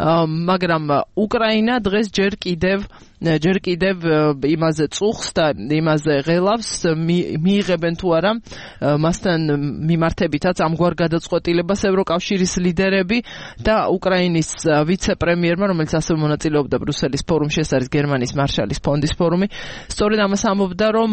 მაგრამ უკრაინა დღეს ჯერ კიდევ ჯერ კიდევ იმაზე წუხს და იმაზე ღელავს, მიიღებენ თუ არა მასთან მიმართებითაც ამგვარ გადაწყვეტილებას ევროკავშირის ლიდერები და უკრაინის ვიცე-პრემიერმა, რომელიც ასევე მონაწილეობდა ბრიუსელის ფორუმში, ეს არის გერმანიის მარშალის ფონდის ფორუმი, სწორედ ამას ამბობდა, რომ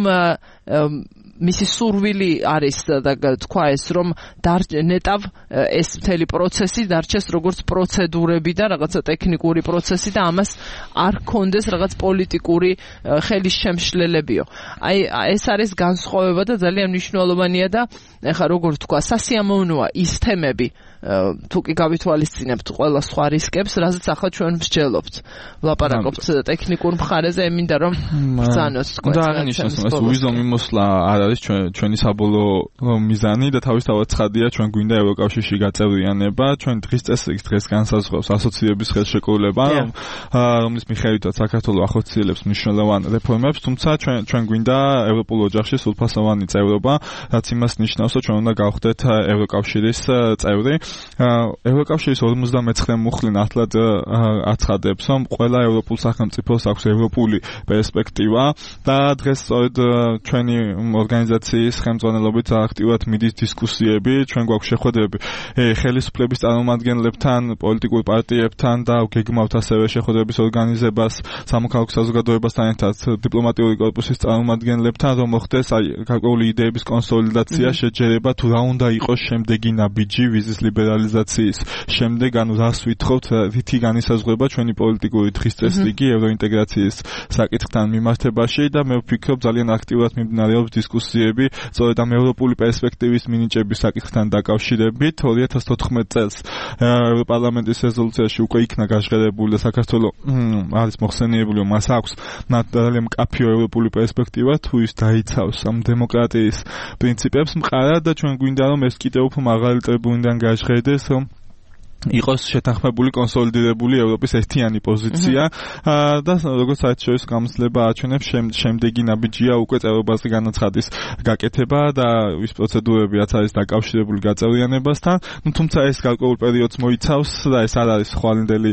მისი სურვილი არის და თქვა ეს, რომ ნეტავ ეს მთელი პროცესი დარჩეს როგორც პროცედურები და რაღაცა ტექნიკური პროცესი და ამას არ ქონდეს რაღაც პოლიტიკური ხელის შემშლელებიო. აი ეს არის განსხვავება და ძალიან მნიშვნელოვანია და ეხლა როგორ თქვა, სასიამოვნოა ის თემები, თუ კი გავითვალისწინებთ ყველა სხვა რისკებს, რაზეც ახლა ჩვენ მსჯელობთ. ვლაპარაკობთ ტექნიკურ მხარეზე, ემინდა რომ ბრძანოს თქვა. და აღნიშნოს, ეს ვიზო მიმოსვლა არ არის ჩვენი საბოლოო მიზანი და თავისთავად ცხადია, ჩვენ გვინდა ევროკავშირში გაწევრიანება, ჩვენ დღის წესრიგს დღეს განსაზღვრავს ასოციების ხელშეკრულება, რომლის მიხედვითაც საქართველო ახორციელებს მნიშვნელოვან რეფორმებს, თუმცა ჩვენ ჩვენ გვინდა ევროპულ ოჯახში სრულფასოვანი წევრობა, რაც იმას ნიშნავს, რომ ჩვენ უნდა გავხდეთ ევროკავშირის წევრი. ევროკავშირის ორმოცდამეცხრე მუხლი ნათლად აცხადებს, რომ ყველა ევროპულ სახელმწიფოს აქვს ევროპული პერსპექტივა და დღეს სწორედ ჩვენი ორგანიზაციის ხელმძღვანელობით აქტიურად მიდის დისკუსიები, ჩვენ გვაქვს შეხვედრები ხელისუფლების წარმომადგენლებთან, პოლიტიკურ პარტიებთან და გეგმავთ ასევე შეხვედრების ორგანიზებას სამოქალაქო საზოგადოებასთან ერთად დიპლომატიური კორპუსის წარმომადგენლებთან, რომ მოხდეს აი გარკვეული იდეების კონსოლიდაცია, შეჯერება თუ რა უნდა იყოს შემდეგი ნაბიჯი ვიზის ლიბერალიზაციის შემდეგ, ანუ რას ვითხოვთ, რითი განისაზღვრება ჩვენი პოლიტიკური დღის წესრიგი ევროინტეგრაციის საკითხთან მიმართებაში და მე ვფიქრობ ძალიან აქტიურად მიმდინარეობს დისკუსიები სწორედ ამ ევროპული პერსპექტივის მინიჭების საკითხთან დაკავშირებით. ორი ათას თოთხმეტ წელს ევროპარლამენტის რეზოლუციაში უკვე იქნა გაჟღერებული და საქართველო არის მოხსენიებული, რომ მას აქვს ძალიან მკაფიო ევროპული პერსპექტივა, თუ ის დაიცავს ამ დემოკრატიის პრინციპებს მყარად და ჩვენ გვინდა რომ ეს კიდევ უფრო მაღალი ტრიბუნიდან გაჟღერდეს, რომ იყოს შეთანხმებული კონსოლიდირებული ევროპის ერთიანი პოზიცია და როგორც საერთაშორისო გამოცდილება აჩვენებს, შემდეგი ნაბიჯია უკვე წევრობაზე განაცხადის გაკეთება და ის პროცედურები რაც არის დაკავშირებული გაწევრიანებასთან, თუმცა ეს გარკვეულ პერიოდს მოიცავს და ეს არ არის ხვალინდელი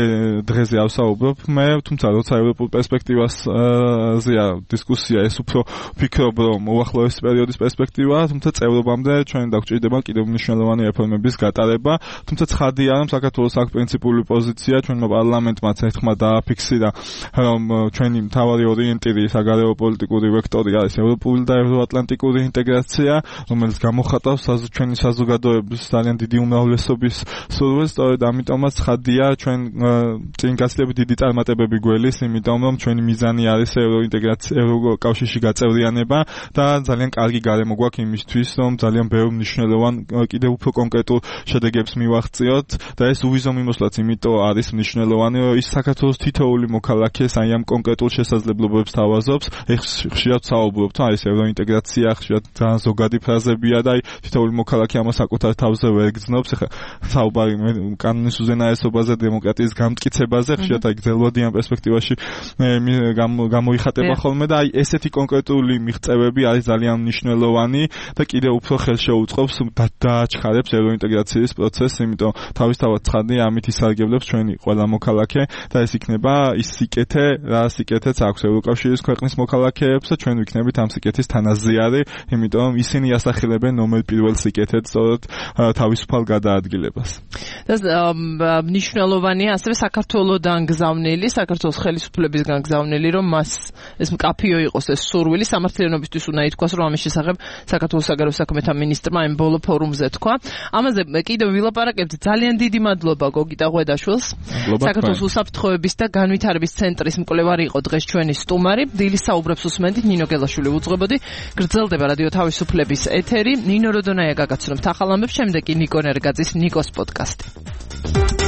დღეზე ავსაუბრობ მე, თუმცა როცა ევროპულ პერსპექტივაზეა დისკუსია, ეს უფრო ვფიქრობ, რომ უახლოესი პერიოდის პერსპექტივაა, თუმცა წევრობამდე ჩვენ დაგჭირდება კიდევ მნიშვნელოვანი რეფორმების გატარება, თუმცა ცხადია, რომ საქართველოს აქვს პრინციპული პოზიცია, ჩვენმა პარლამენტმაც ერთხმად დააფიქსირა, რომ ჩვენი მთავარი ორიენტირი საგარეო პოლიტიკური ვექტორი არის ევროპული და ევროატლანტიკური ინტეგრაცია, რომელიც გამოხატავს ჩვენი საზოგადოების ძალიან დიდი უმრავლესობის სურვილს, სწორედ ამიტომაც ცხადია, ჩვენ წინ გასვლები დიდი წარმატებები გველის, იმიტომ რომ ჩვენი მიზანი არის ევროინტეგრაცია, ევროკავშირში გაწევრიანება და ძალიან კარგი გარემო გვაქვს იმისთვის, რომ ძალიან ბევრ მნიშვნელოვან კიდევ უფრო კონკრეტულ შედეგებს მივაღწიოთ ვთქვათ და ეს უვიზო მიმოსვლაც იმიტომ არის მნიშვნელოვანი, რომ ის საქართველოს თითოეული მოქალაქე აი ამ კონკრეტულ შესაძლებლობებს თავაზობს. ეხ ხშირად საუბრობთ, აი ეს ევროინტეგრაცია, ხშირად ძალიან ზოგადი ფრაზებია და აი თითოეული მოქალაქე ამას საკუთარ თავზე ვერ გრძნობს. ეხა საუბარი კანონის უზენაესობაზე, დემოკრატიის გამტკიცებაზე, ხშირად აი გრძელვადიან პერსპექტივაში გამოიხატება ხოლმე და აი ესეთი კონკრეტული მიღწევები არის ძალიან მნიშვნელოვანი და კიდევ უფრო ხელშეუწყობს და დააჩქარებს ევროინტეგრაციის პროცესს, იმიტომ თავისთავად ცხადია ამით ისარგებლებს ჩვენი ყველა მოქალაქე და ეს იქნება ის სიკეთე, რა სიკეთეც აქვს ევროკავშირის ქვეყნის მოქალაქეებს და ჩვენ ვიქნებით ამ სიკეთის თანაზიარი, იმიტომ რომ ისინი ასახელებენ ნომერ პირველ სიკეთედ სწორედ თავისუფალ გადაადგილებას. და მნიშვნელოვანია ასევე საქართველოსდან გზავნილი, საქართველოს ხელისუფლებისგან გზავნილი, რომ მას ეს მკაფიო იყოს ეს სურვილი სამართლიანობისთვის უნდა ითქვას, რომ ამის შესახებ საქართველოს საგარეო საქმეთა მინისტრმა იმ ბოლო ფორუმზე თქვა. ამაზე კიდევ ვილაპარაკებთ. ძალიან დიდი მადლობა გოგიტა ღვედაშვილს. საქართველოს უსაფრთხოების და განვითარების ცენტრის მკვლევარი იყო დღეს ჩვენი სტუმარი. დილის საუბრებს უსმენდით, ნინო გელაშვილი უძღვებოდი. გრძელდება რადიო თავისუფლების ეთერი. ნინო როდონაია გაგაცნობთ ახალ ამბებს, შემდეგ კი ნიკო ნერგაძის ნიკოს პოდკასტი.